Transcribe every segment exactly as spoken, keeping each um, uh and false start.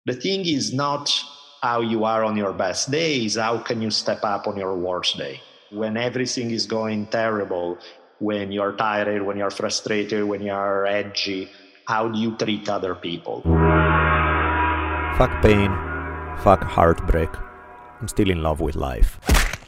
The thing is not how you are on your best days, how can you step up on your worst day? When everything is going terrible, when you're tired, when you're frustrated, when you're edgy, how do you treat other people? Fuck pain, fuck heartbreak. I'm still in love with life.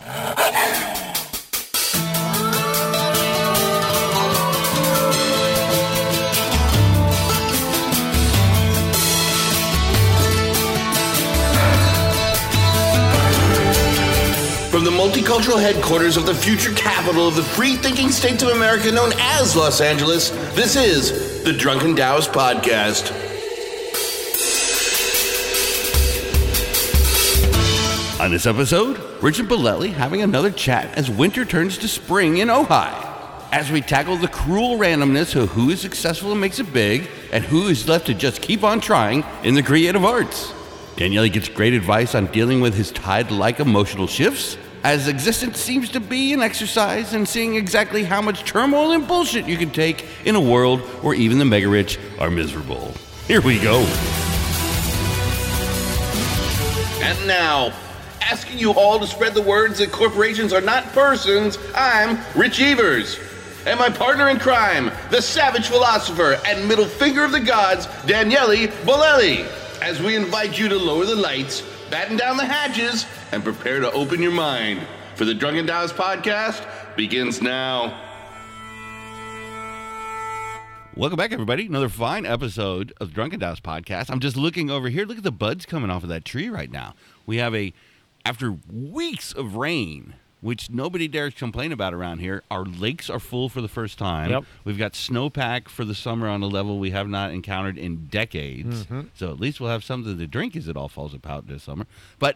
From the multicultural headquarters of the future capital of the free-thinking states of America known as Los Angeles, this is the Drunken Taoist Podcast. On this episode, Richard Bolelli having another chat as winter turns to spring in Ojai, as we tackle the cruel randomness of who is successful and makes it big, and who is left to just keep on trying in the creative arts. Daniele gets great advice on dealing with his tide-like emotional shifts, as existence seems to be an exercise in seeing exactly how much turmoil and bullshit you can take in a world where even the mega-rich are miserable. Here we go. And now, asking you all to spread the words that corporations are not persons, I'm Rich Evers. And my partner in crime, the savage philosopher and middle finger of the gods, Daniele Bolelli, as we invite you to lower the lights, batten down the hatches, and prepare to open your mind. For the Drunken Taoist Podcast begins now. Welcome back, everybody. Another fine episode of the Drunken Taoist Podcast. I'm just looking over here. Look at the buds coming off of that tree right now. We have a, after weeks of rain, which nobody dares complain about around here, our lakes are full for the first time. Yep. We've got snowpack for the summer on a level we have not encountered in decades. Mm-hmm. So at least we'll have something to drink as it all falls apart this summer. But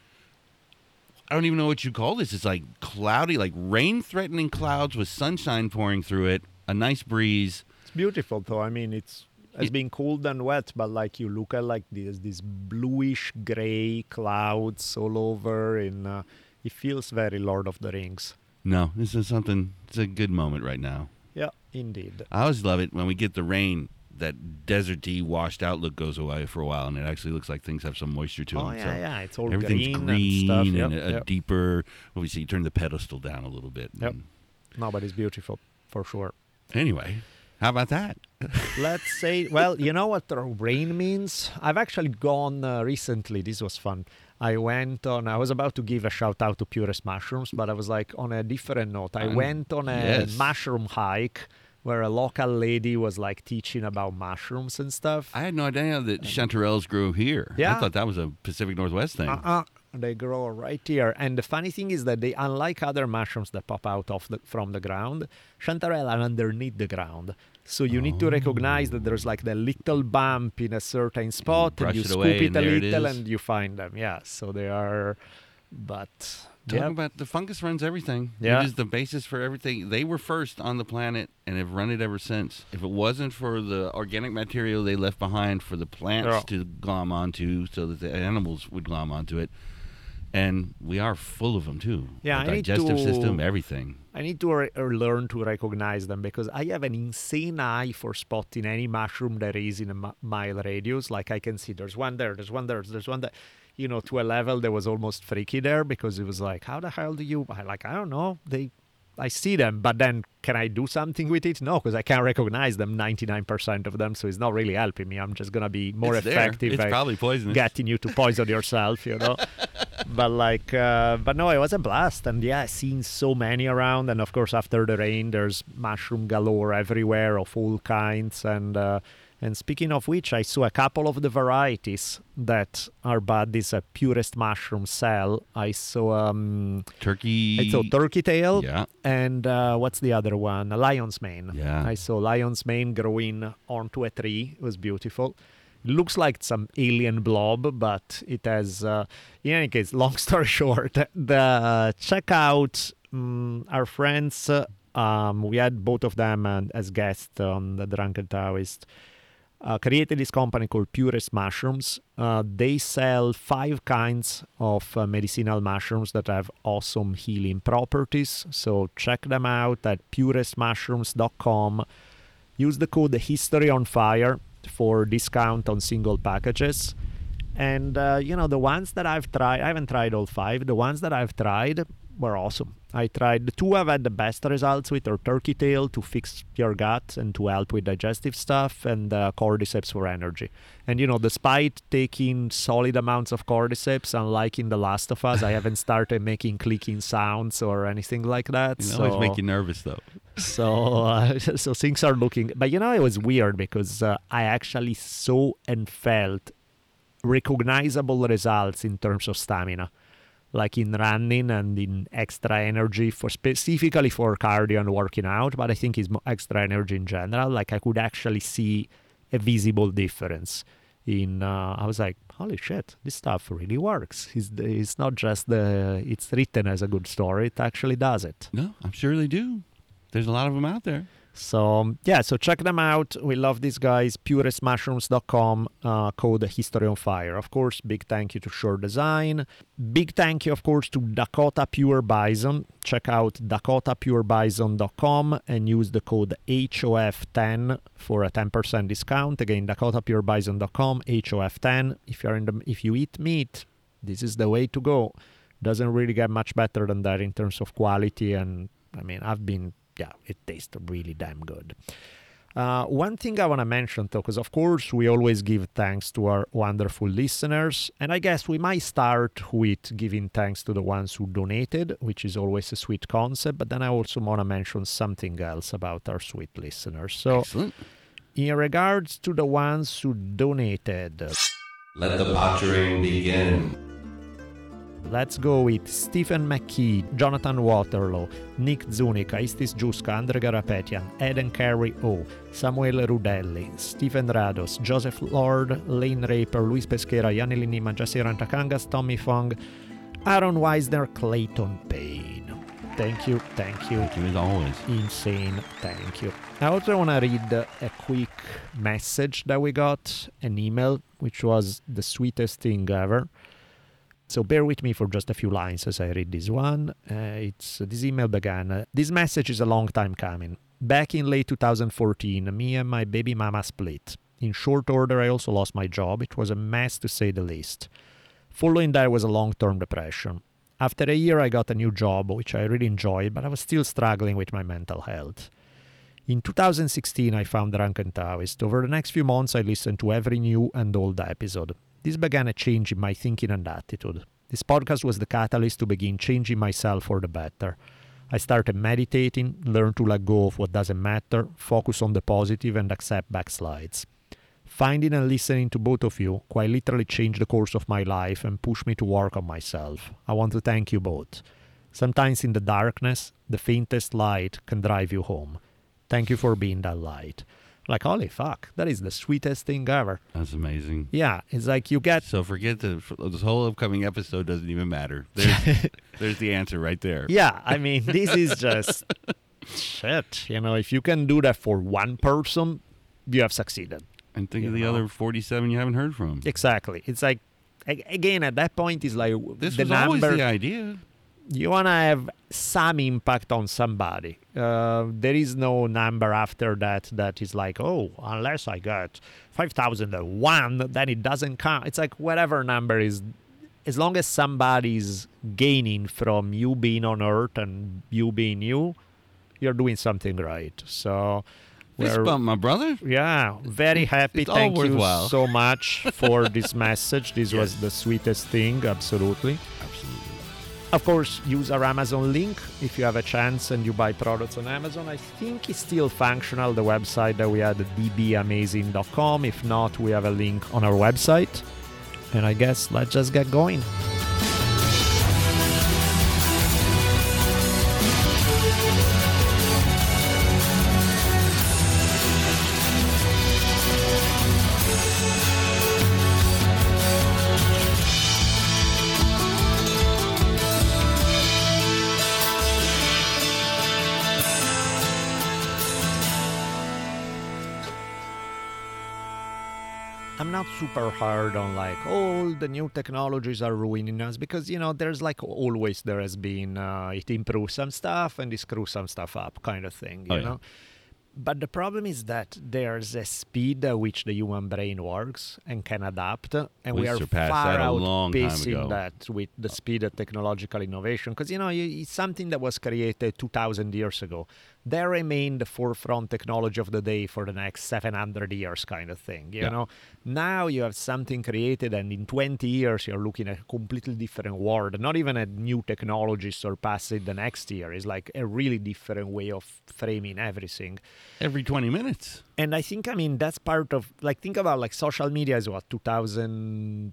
I don't even know what you call this. It's like cloudy, like rain-threatening clouds with sunshine pouring through it, a nice breeze. It's beautiful, though. I mean, it's it's been cold and wet, but like you look at like this, these bluish gray clouds all over, and uh, it feels very Lord of the Rings. No, this is something, it's a good moment right now. Yeah, indeed. I always love it when we get the rain, that deserty, washed out look goes away for a while, and it actually looks like things have some moisture to them. Oh, yeah, so yeah. It's all everything's green, green and, stuff. and Yep, a, a yep. deeper, what we see, you turn the pedestal down a little bit. Yep. And No, but it's beautiful, for sure. anyway, how about that? Let's say, well, you know what the rain means? I've actually gone uh, recently. This was fun. I went on, I was about to give a shout out to Purest Mushrooms, but I was like on a different note. I Um, went on a yes. mushroom hike where a local lady was like teaching about mushrooms and stuff. I had no idea that chanterelles grew here. Yeah. I thought that was a Pacific Northwest thing. Uh-uh. They grow right here. And the funny thing is that they, unlike other mushrooms that pop out of the, from the ground, chanterelle are underneath the ground. So you need to recognize that there's like the little bump in a certain spot, and brush you it scoop away, it and a there it little, is. and you find them. Yeah, so they are, but Talking yeah, about the fungus runs everything. Yeah. It is the basis for everything. They were first on the planet and have run it ever since. If it wasn't for the organic material they left behind for the plants Yeah. to glom onto so that the animals would glom onto it, and we are full of them too. Yeah, the I need digestive to- system, everything. I need to re- or learn to recognize them because I have an insane eye for spotting any mushroom that is in a mi- mile radius. Like I can see there's one there, there's one there, there's one there. You know, to a level that was almost freaky there because it was like, how the hell do you? I like, I don't know. They, I see them, but then can I do something with it? No, because I can't recognize them, ninety-nine percent of them. So it's not really helping me. I'm just gonna be more It's there. effective. It's at probably poisonous. Getting you to poison yourself, you know. But like, uh, but no, it was a blast, and yeah, seen so many around, and of course after the rain, there's mushroom galore everywhere of all kinds, and uh, and speaking of which, I saw a couple of the varieties that our buddies at Purest Mushroom sell. I saw um, Turkey. I saw turkey tail, Yeah. and uh, what's the other one? A lion's mane. Yeah. I saw lion's mane growing onto a tree. It was beautiful. It looks like some alien blob, but it has, uh, in any case, long story short, the uh, check out um, our friends, uh, um, we had both of them uh, as guests on the Drunken Taoist, uh, created this company called Purest Mushrooms. Uh, they sell five kinds of uh, medicinal mushrooms that have awesome healing properties. So check them out at purest mushrooms dot com. Use the code HistoryOnFire for discount on single packages. And, uh, you know, the ones that I've tried, I haven't tried all five. The ones that I've tried were awesome. I tried the two I've had the best results with are Turkey Tail to fix your gut and to help with digestive stuff, and uh, Cordyceps for energy. And, you know, despite taking solid amounts of Cordyceps, unlike in The Last of Us, I haven't started making clicking sounds or anything like that. You know, so, always make you nervous, though. So, uh, so things are looking... But, you know, it was weird because uh, I actually saw and felt recognizable results in terms of stamina, like in running and in extra energy for specifically for cardio and working out, but I think it's extra energy in general. Like I could actually see a visible difference in, uh, I was like, holy shit, this stuff really works. It's, it's not just the, it's written as a good story, it actually does it. No, I'm sure they do. There's a lot of them out there. So, yeah, so check them out. We love these guys. purest mushrooms dot com, uh, code History on Fire. Of course, big thank you to Sure Design. Big thank you, of course, to Dakota Pure Bison. Check out dakota pure bison dot com and use the code H O F ten for a ten percent discount. Again, dakota pure bison dot com, H O F ten. If you're in the, if you eat meat, this is the way to go. Doesn't really get much better than that in terms of quality. And, I mean, I've been... yeah, it tastes really damn good. Uh, one thing I want to mention, though, because of course we always give thanks to our wonderful listeners, and I guess we might start with giving thanks to the ones who donated, which is always a sweet concept, but then I also want to mention something else about our sweet listeners. So, Excellent. In regards to the ones who donated... Let the pottering begin. Let's go with Stephen McKee, Jonathan Waterloo, Nick Zunica, Istis Juska, Andre Garapetian, Eden Carey O, Samuele Rudelli, Stephen Rados, Joseph Lord, Lane Raper, Luis Pesquera, Yanni Linima, Jasiran Takangas, Tommy Fong, Aaron Weisner, Clayton Payne. Thank you, thank you. Thank you as always. Insane, thank you. I also want to read a quick message that we got, an email, which was the sweetest thing ever. So bear with me for just a few lines as I read this one. Uh, it's uh, this email began. Uh, this message is a long time coming. Back in late two thousand fourteen, me and my baby mama split. In short order, I also lost my job. It was a mess to say the least. Following that was a long-term depression. After a year, I got a new job, which I really enjoyed, but I was still struggling with my mental health. In two thousand sixteen, I found Drunken Taoist. Over the next few months, I listened to every new and old episode. This began a change in my thinking and attitude. This podcast was the catalyst to begin changing myself for the better. I started meditating, learned to let go of what doesn't matter, focus on the positive, and accept backslides. Finding and listening to both of you quite literally changed the course of my life and pushed me to work on myself. I want to thank you both. Sometimes in the darkness, the faintest light can drive you home. Thank you for being that light. Like, holy fuck, that is the sweetest thing ever. That's amazing. Yeah, it's like you get... So forget the this whole upcoming episode doesn't even matter. There's, there's the answer right there. Yeah, I mean, this is just shit. You know, if you can do that for one person, you have succeeded. And think You of the know. other forty-seven you haven't heard from. Exactly. It's like, a- again, at that point, it's like This the was number... always the idea. You want to have some impact on somebody. Uh, there is no number after that that is like, oh, unless I get five thousand one, then it doesn't count. It's like whatever number is, as long as somebody's gaining from you being on Earth and you being you, you're doing something right. So, Fist we're, bump, my brother. yeah, very happy. It's all Thank you worthwhile. so much for this message. This was Yes. the sweetest thing, absolutely. Absolutely. Of course, use our Amazon link if you have a chance and you buy products on Amazon. I think it's still functional, the website that we had, d b amazing dot com. If not, we have a link on our website. And I guess let's just get going. I'm not super hard on like, oh, the new technologies are ruining us, because, you know, there's like always there has been, uh, it improves some stuff and it screws some stuff up kind of thing, you Oh, yeah. know? But the problem is that there's a speed at which the human brain works and can adapt, and we, We are surpassed far that a long time outpacing ago. that with the speed of technological innovation. Because, you know, you, it's something that was created two thousand years ago. They remain the forefront technology of the day for the next seven hundred years kind of thing, you Yeah. know? Now you have something created, and in twenty years you're looking at a completely different world. Not even a new technology surpassing the next year. It's like a really different way of framing everything. Every twenty minutes. And I think, I mean, that's part of, like, think about, like, social media is what, two thousand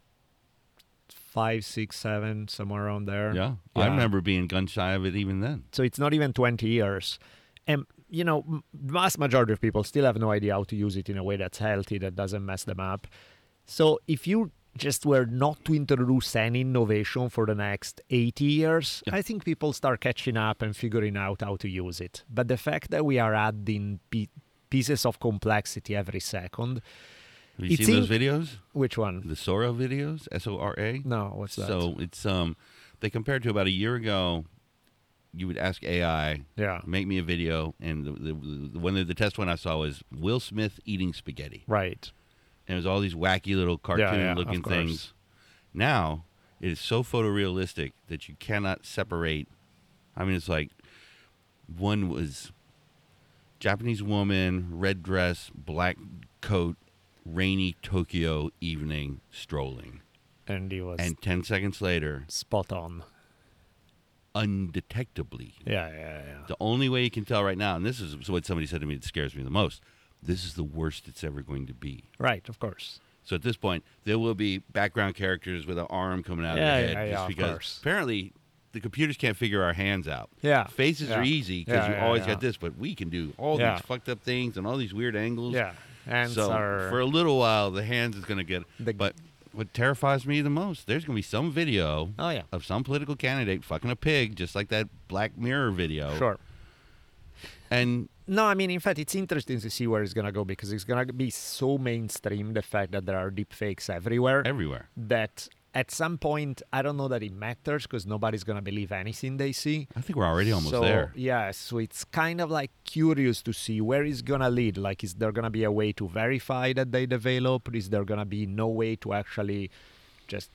five, six, seven, somewhere around there. Yeah. I remember being gun shy of it even then. So it's not even twenty years. And, you know, m- vast majority of people still have no idea how to use it in a way that's healthy, that doesn't mess them up. So if you just were not to introduce any innovation for the next eighty years, Yeah. I think people start catching up and figuring out how to use it. But the fact that we are adding pe- pieces of complexity every second, Have you It's seen those in- videos? which one? The Sora videos? S O R A? No, what's that? So it's um, they compared to about a year ago. You would ask A I, Yeah. make me a video, and the, the, the one of the test one I saw was Will Smith eating spaghetti, Right. and it was all these wacky little Yeah, yeah, cartoon-looking of course. things. Now it is so photorealistic that you cannot separate. I mean, it's like one was Japanese woman, red dress, black coat, rainy Tokyo evening, strolling, And he was and ten seconds later, spot on. undetectably. Yeah, yeah, yeah. The only way you can tell right now, and this is what somebody said to me that scares me the most, this is the worst it's ever going to be. Right, of course. So at this point, there will be background characters with an arm coming out Yeah, of the yeah, head, yeah, just of because course. apparently the computers can't figure our hands out. Yeah. Faces yeah. are easy because Yeah, you yeah, always yeah. got this, but we can do all Yeah. these fucked up things and all these weird angles. Yeah. Hands so are for a little while, the hands is going to get. The- but what terrifies me the most, there's going to be some video Oh, yeah. of some political candidate fucking a pig, just like that Black Mirror video. Sure. And No, I mean, in fact, it's interesting to see where it's going to go, because it's going to be so mainstream, the fact that there are deep fakes everywhere, everywhere. that at some point, I don't know that it matters, because nobody's going to believe anything they see. I think we're already almost so, there. Yeah, so it's kind of like curious to see where it's going to lead. Like, is there going to be a way to verify that they develop? Is there going to be no way to actually just...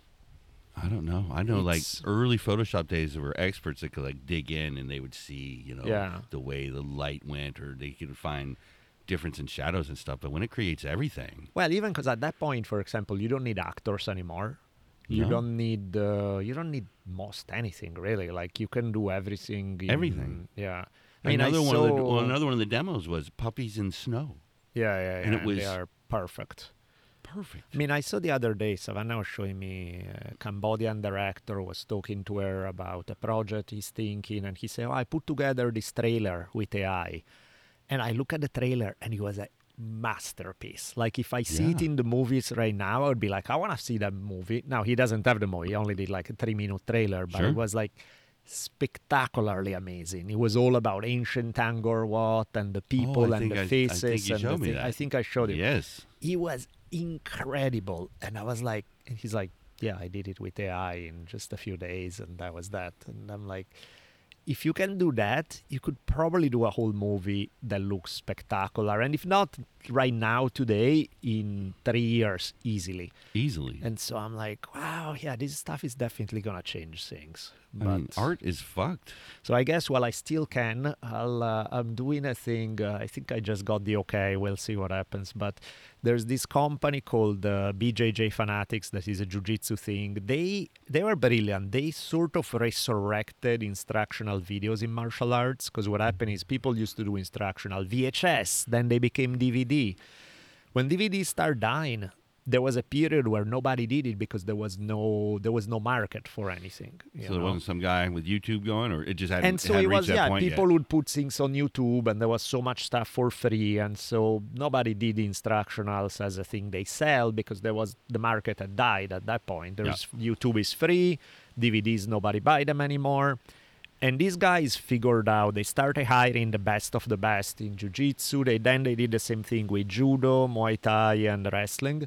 I don't know. I know, like It's- early Photoshop days, there were experts that could like dig in and they would see, you know, Yeah. the way the light went, or they could find difference in shadows and stuff. But when it creates everything, Well, even because at that point, for example, you don't need actors anymore. You No. don't need uh, you don't need most anything really. Like, you can do everything. in- Everything. Yeah. I mean, another I one saw, of the well, another one of the demos was puppies in snow. Yeah, yeah, yeah. and it they was- are perfect. Perfect. I mean, I saw the other day, Savannah was showing me a Cambodian director was talking to her about a project he's thinking, and he said, oh, I put together this trailer with A I. And I look at the trailer, and it was a masterpiece. Like, if I see it Yeah. in the movies right now, I would be like, I want to see that movie. Now, he doesn't have the movie. He only did like a three-minute trailer, but Sure. it was like spectacularly amazing. It was all about ancient Angkor Wat and the people Oh, I and think the I- I faces. think you and showed the me thing. that. I think I showed you. Yes. He was incredible, and I was like, and he's like, yeah, I did it with A I in just a few days, and that was that. And I'm like, if you can do that, you could probably do a whole movie that looks spectacular, and if not right now, today, in three years, easily. Easily. And so I'm like, wow, yeah, this stuff is definitely gonna change things. I But mean, art is fucked. so I guess while I still can, I'll, uh, I'm doing a thing. Uh, I think I just got the okay. We'll see what happens. But there's this company called uh, B J J Fanatics that is a jiu-jitsu thing. They they were brilliant. They sort of resurrected instructional videos in martial arts, because what happened is people used to do instructional V H S, then they became D V D. When D V Ds started dying, there was a period where nobody did it because there was no there was no market for anything. you So there know? wasn't some guy with YouTube going, or it just hadn't, And so hadn't it reached was, that yeah, point people yet. would put things on YouTube, and there was so much stuff for free, and so nobody did instructionals as a thing they sell, because there was the market had died at that point. There's YouTube is free, D V Ds nobody buy them anymore. And these guys figured out, they started hiring the best of the best in jiu-jitsu. They then they did the same thing with judo, Muay Thai, and wrestling.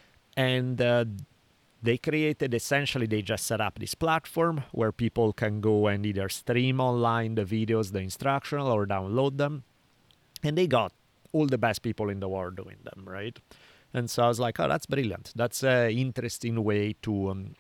And uh, they created, essentially, they just set up this platform where people can go and either stream online the videos, the instructional, or download them. And they got all the best people in the world doing them, right? And so I was like, oh, that's brilliant. That's an interesting way to um,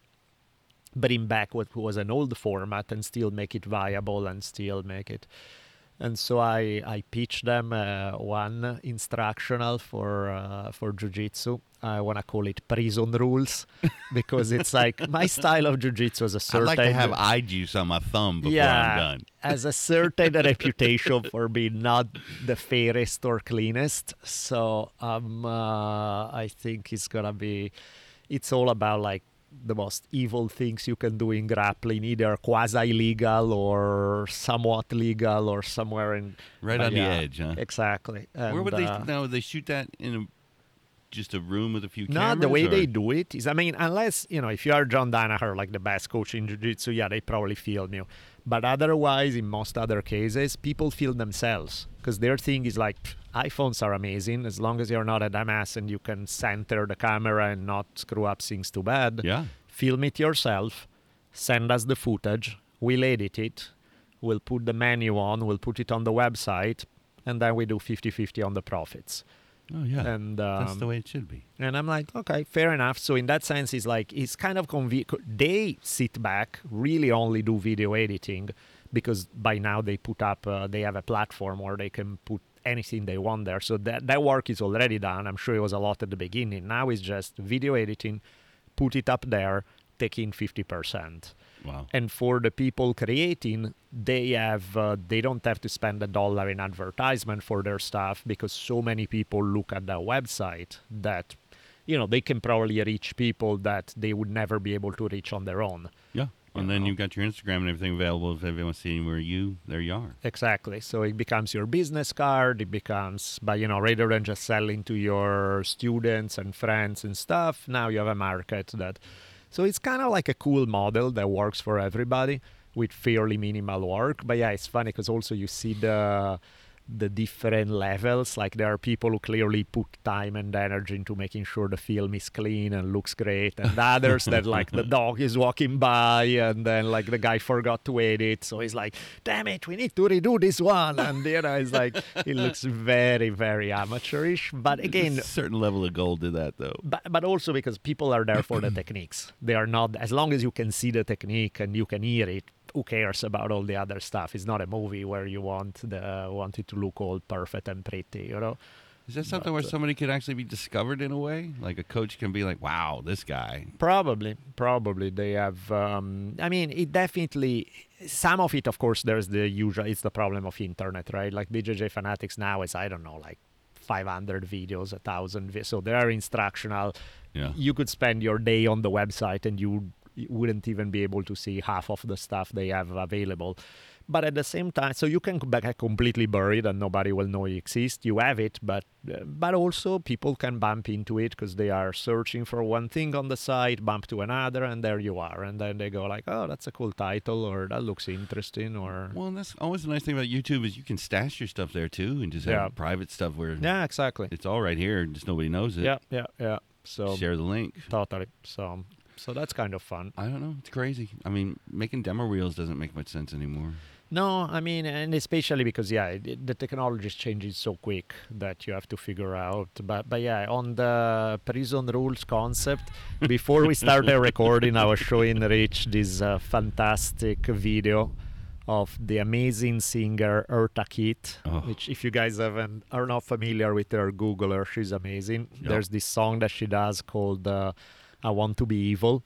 bring back what was an old format and still make it viable and still make it. And so I, I pitched them uh, one instructional for uh, for jiu-jitsu. I want to call it prison rules because it's like my style of jiu-jitsu is a certain... I'd like to have eye juice on my thumb before yeah, I'm done. Has a certain reputation for being not the fairest or cleanest. So um, uh, I think it's going to be... It's all about like the most evil things you can do in grappling, either quasi-legal or somewhat legal or somewhere in... Right uh, on yeah, the edge, huh? Exactly. And, Where would they... uh, now, would they shoot that in a, just a room with a few no, cameras? the way or? they do it is, I mean, unless, you know, if you are John Danaher, like the best coach in jiu-jitsu, yeah, they probably film you. But otherwise, in most other cases, people film themselves because their thing is like, pff, iPhones are amazing as long as you're not a dumbass and you can center the camera and not screw up things too bad. Yeah. Film it yourself, send us the footage, we'll edit it, we'll put the menu on, we'll put it on the website, and then we do fifty-fifty on the profits. Oh, yeah. And um, That's the way it should be. And I'm like, okay, fair enough. So in that sense, it's like, it's kind of convenient. They sit back, really only do video editing because by now they put up, uh, they have a platform where they can put anything they want there. So that, that work is already done. I'm sure it was a lot at the beginning. Now it's just video editing, put it up there, take in fifty percent. Wow. And for the people creating, they have uh, they don't have to spend a dollar in advertisement for their stuff because so many people look at their website that, you know, they can probably reach people that they would never be able to reach on their own. Yeah. And You then know. you've got your Instagram and everything available. If everyone's seeing where you, there you are. Exactly. So it becomes your business card. It becomes, but you know, rather than just selling to your students and friends and stuff, now you have a market that. So it's kind of like a cool model that works for everybody with fairly minimal work. But yeah, it's funny because also you see the the different levels. Like there are people who clearly put time and energy into making sure the film is clean and looks great, and others that like the dog is walking by and then like the guy forgot to edit, so he's like, damn it, we need to redo this one. And you know, it's like it looks very, very amateurish. But again, There's a certain level of gold to that, though. but but also because people are there for the techniques. They are not, as long as you can see the technique and you can hear it, who cares about all the other stuff? It's not a movie where you want the want it to look all perfect and pretty, you know. Is that something But, where uh, somebody could actually be discovered in a way? Like a coach can be like, wow, this guy. Probably, probably they have. Um, I mean, it definitely. Some of it, of course, there's the usual. It's the problem of internet, right? Like B J J Fanatics now is, I don't know, like five hundred videos, a thousand. Vi- so they are instructional. Yeah. You could spend your day on the website and you you wouldn't even be able to see half of the stuff they have available. But at the same time, so you can get completely buried and nobody will know you exist. You have it, but uh, but also people can bump into it because they are searching for one thing on the site, bump to another, and there you are. And then they go like, oh, that's a cool title, or that looks interesting, or... Well, and that's always the nice thing about YouTube is you can stash your stuff there, too, and just have Yeah. private stuff where Yeah, exactly. it's all right here, just nobody knows it. Yeah, yeah, yeah. So Share the link. totally. So so that's kind of fun. I don't know. It's crazy. I mean, making demo reels doesn't make much sense anymore. No, I mean, and especially because, yeah, it, the technology is changing so quick that you have to figure out. But, but yeah, on the prison rules concept, before we started recording, I was showing Rich this uh, fantastic video of the amazing singer Eartha Kitt, Oh. which if you guys haven't are not familiar with her, Google her. She's amazing. Yep. There's this song that she does called uh, I Want to Be Evil.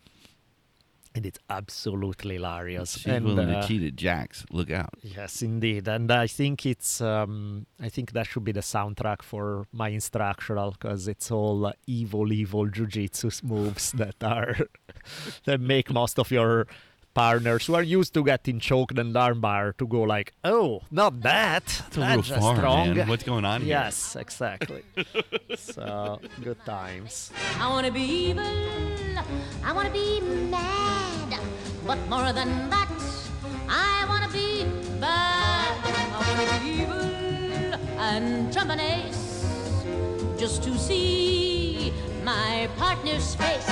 And it's absolutely hilarious. She's and, willing uh, to cheat at Jack's. Look out. Yes, indeed. And I think it's, um, I think that should be the soundtrack for my instructional because it's all uh, evil, evil jujitsu moves that are, that make most of your partners who are used to getting choked and armbar to go like, oh, not that. That's a little just far, strong. man. What's going on here? Yes, exactly. So, good times. I wanna be evil, I wanna be mad, but more than that, I wanna be bad. I wanna be evil and trump an ace, just to see my partner's face.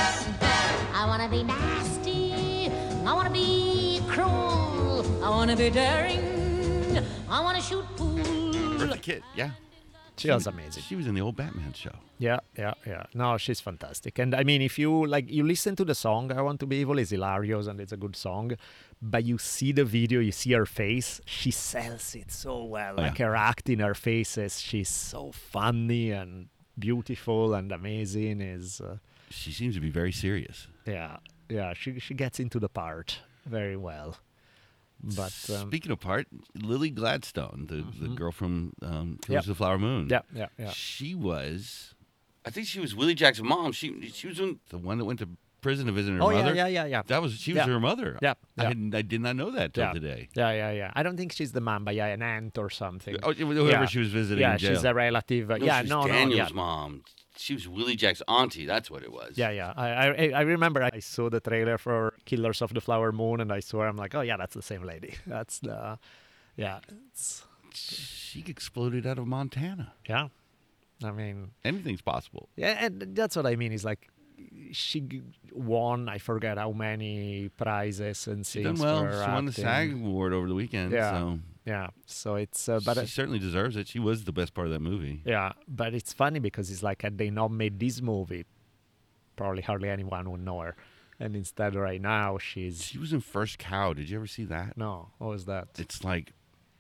I wanna be nasty, I wanna be cruel, I wanna be daring, I wanna shoot pool. Eartha Kitt, yeah. She was amazing. She was in the old Batman show. Yeah, yeah, yeah. No, she's fantastic. And I mean, if you like, you listen to the song "I Want to Be Evil" is hilarious and it's a good song, but you see the video, you see her face, she sells it so well. Oh, like yeah. her acting, her faces, she's so funny and beautiful and amazing. Is uh, She seems to be very serious. yeah, yeah. She she gets into the part very well. But um, Speaking of part, Lily Gladstone, the, the girl from um, Killers Yep. of the Flower Moon. yeah, yeah, yeah. She was, I think she was Willie Jackson's mom. She she was in, the one that went to prison to visit her Oh mother. yeah, yeah, yeah, yeah. That was she was Yeah. her mother. Yeah, I yeah. hadn't, I did not know that till yeah. today. Yeah, yeah, yeah. I don't think she's the mom, but yeah, an aunt or something. Oh, whoever Yeah. she was visiting Yeah, in jail. she's a relative. Uh, No, yeah, she's no, no, Daniel's yeah. mom. She was Willie Jack's auntie. That's what it was. Yeah, yeah. I, I I remember I saw the trailer for Killers of the Flower Moon, and I saw her. I'm like, oh yeah, that's the same lady. That's the, yeah, it's, She exploded out of Montana. yeah. I mean, Anything's possible. yeah, and that's what I mean. Is like, she g- won. I forget how many prizes and She things done well. for her She won the acting. SAG award over the weekend. Yeah. So Yeah. So it's uh, but she uh, certainly deserves it. She was the best part of that movie. yeah, but it's funny because it's like had they not made this movie, probably hardly anyone would know her, and instead right now she's She was in First Cow. Did you ever see that? no. What was that? It's like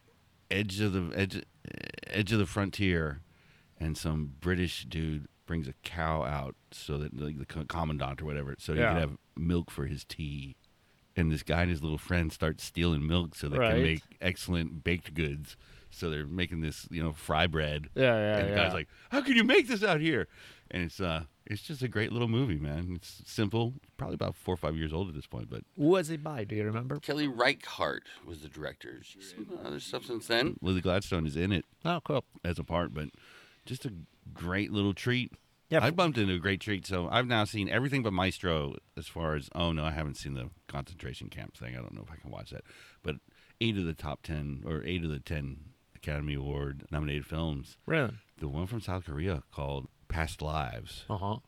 edge of the edge, edge of the frontier, and some British dude brings a cow out so that like the co- commandant or whatever, so he Yeah. can have milk for his tea. And this guy and his little friend start stealing milk so they Right. can make excellent baked goods. So they're making this, you know, fry bread. Yeah, yeah, And the yeah. guy's like, "How can you make this out here?" And it's uh, it's just a great little movie, man. It's simple, probably about four or five years old at this point, but Who was it by? Do you remember? Kelly Reichardt was the director. She's seen other stuff since then. Lily Gladstone is in it Oh, cool. as a part, but just a great little treat. Yeah, I bumped into a great treat, so I've now seen everything but Maestro as far as, oh, no, I haven't seen the concentration camp thing. I don't know if I can watch that. But eight of the top ten, or eight of the ten Academy Award nominated films, really. the one from South Korea called Past Lives Uh huh.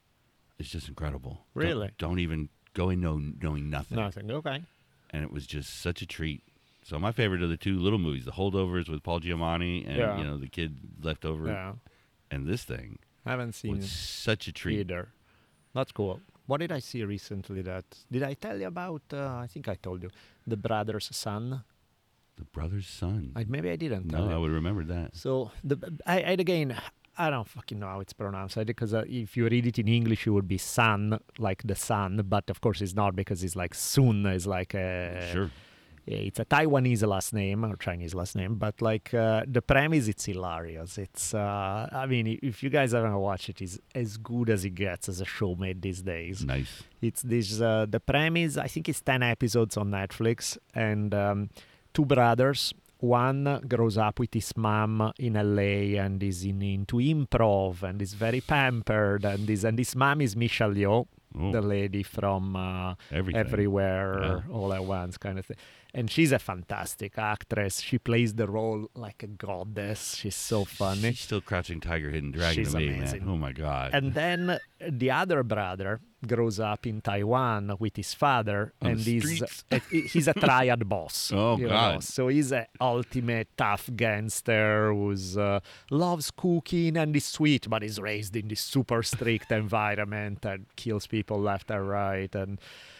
is just incredible. Really? Don't, don't even go in know, knowing nothing. Nothing. Okay. And it was just such a treat. So my favorite are the two little movies, The Holdovers with Paul Giamatti and, Yeah. you know, the kid left over. Yeah. And this thing I haven't seen was such a treat. either. That's cool. What did I see recently? That did I tell you about? Uh, I think I told you the brother's son. The brother's son. I, maybe I didn't. Tell no, you. I would have remembered that. So the I, I again I don't fucking know how it's pronounced because uh, if you read it in English it would be sun like the sun, but of course it's not because it's like Sun is like a Sure. it's a Taiwanese last name or Chinese last name, but like uh, the premise it's hilarious. It's uh, I mean if you guys haven't watched it, it's as good as it gets as a show made these days. Nice. It's this uh, the premise. I think it's ten episodes on Netflix, and um, two brothers. One grows up with his mom in L A and is in, into improv and is very pampered. And his and his mom is Michelle Yeoh, Oh. the lady from uh, Everything. Everywhere, Yeah. All at Once kind of thing. And she's a fantastic actress. She plays the role like a goddess. She's so funny. She's still Crouching Tiger, Hidden Dragon She's to me, amazing. man. Oh, my God. And then the other brother grows up in Taiwan with his father, On and the he's streets. a, he's a triad boss. Oh, you God. know. So he's an ultimate tough gangster who's uh, loves cooking and is sweet, but is raised in this super strict environment and kills people left and right. And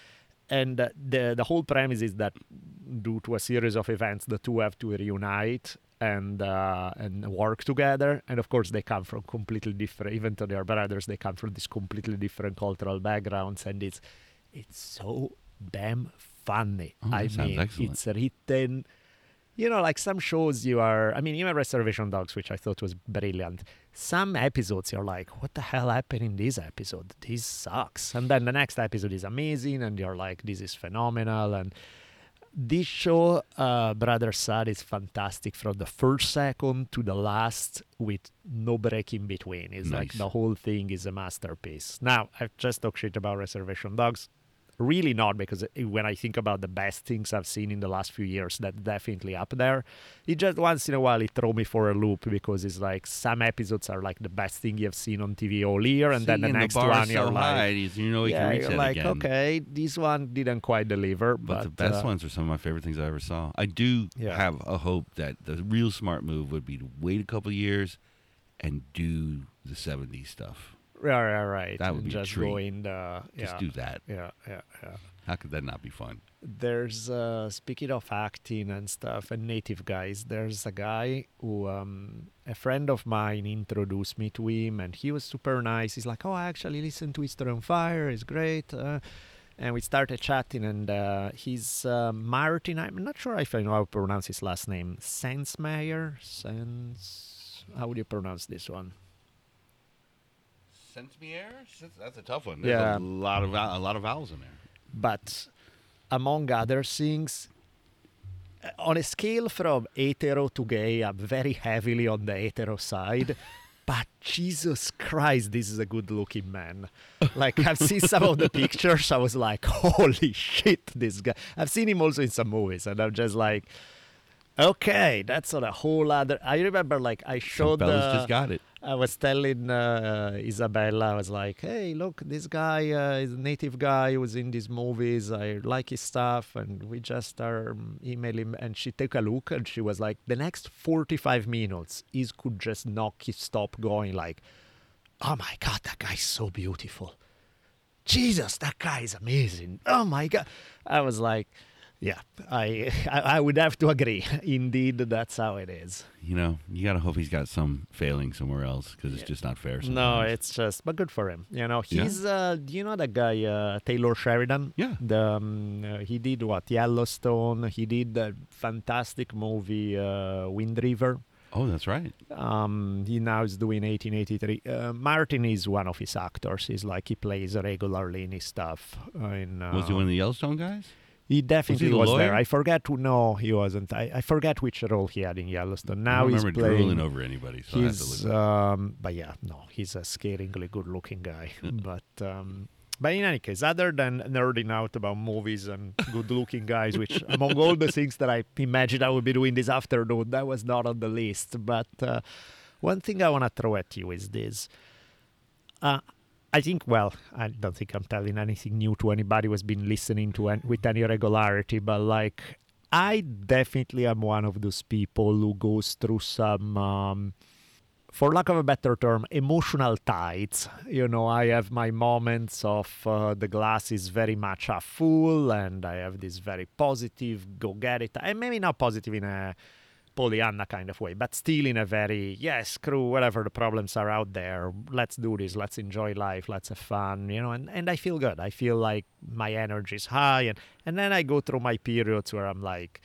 and uh, the the whole premise is that due to a series of events, the two have to reunite and uh, and work together. And of course, they come from completely different. Even though they are brothers, they come from these completely different cultural backgrounds, and it's it's so damn funny. Oh, that I sounds mean, excellent. it's written. You know, like some shows you are, I mean, even Reservation Dogs, which I thought was brilliant. Some episodes you're like, what the hell happened in this episode? This sucks. And then the next episode is amazing, and you're like, this is phenomenal. And this show, uh, Brother Sad, is fantastic from the first second to the last with no break in between. It's like Nice. the whole thing is a masterpiece. Now, I've just talked shit about Reservation Dogs. Really not, because when I think about the best things I've seen in the last few years, that's definitely up there. It just once in a while it throw me for a loop because it's like some episodes are like the best thing you've seen on T V all year, and then the Seeing next bar one so you're high, like, you know, he yeah, can reach you're that like, again. okay, this one didn't quite deliver, But, but, the best uh, ones are some of my favorite things I ever saw. I do Yeah. have a hope that the real smart move would be to wait a couple of years and do the seventies stuff. Right, right, right. That would And be a just treat. go in the Just yeah, do that. yeah, yeah, yeah. How could that not be fun? There's uh, speaking of acting and stuff and native guys. There's a guy who um, a friend of mine introduced me to him, and he was super nice. He's like, "Oh, I actually listened to History on Fire. It's great." Uh, and we started chatting, and uh, he's uh, Martin. I'm not sure if I know how to pronounce his last name. Sensmeyer. Sens. How would you pronounce this one? Sensmier? That's a tough one. There's There's a a lot of a lot of vowels in there. But among other things, uh, on a scale from hetero to gay, I'm very heavily on the hetero side. But Jesus Christ, this is a good-looking man. Like, I've seen some of the pictures. I was like, holy shit, this guy. I've seen him also in some movies, and I'm just like, okay, that's on a whole other. I remember, like, I showed. Some fellas uh, just got it. I was telling uh, Isabella, I was like, hey, look, this guy uh, is a native guy who was in these movies. I like his stuff. And we just are um, emailing. And she took a look and she was like, the next forty-five minutes, he could just not stop going like, oh my God, that guy's so beautiful. Jesus, that guy is amazing. Oh my God. I was like, yeah, I, I I would have to agree. Indeed, that's how it is. You know, you gotta hope he's got some failing somewhere else because it's Yeah. just not fair. No, Sometimes. it's just, but good for him. You know, Yeah. he's, uh, do you know that guy, uh, Taylor Sheridan? Yeah. The, um, uh, he did what? Yellowstone. He did the fantastic movie, uh, Wind River. Oh, that's right. Um, he now is doing eighteen eighty-three. Uh, Martin is one of his actors. He's like, he plays regularly in his stuff. Uh, in, uh, Was he one of the Yellowstone guys? He definitely the was, there. lawyer? I forget to know he wasn't. I, I forget which role he had in Yellowstone. I Now don't he's remember playing. drooling over anybody, so I have to He's, look. um, but yeah, no, he's a scaringly good-looking guy. but, um, but in any case, other than nerding out about movies and good-looking guys, which among all the things that I imagined I would be doing this afternoon, that was not on the list. But uh, one thing I want to throw at you is this. Uh, I think, well, I don't think I'm telling anything new to anybody who's been listening to an, with any regularity, but like, I definitely am one of those people who goes through some, um, for lack of a better term, emotional tides. You know, I have my moments of uh, the glass is very much half full, and I have this very positive, go get it, and maybe not positive in a Pollyanna kind of way, but still in a very, yes, screw whatever the problems are out there, let's do this, let's enjoy life, let's have fun, you know, and, and I feel good. I feel like my energy is high, and, and then I go through my periods where I'm like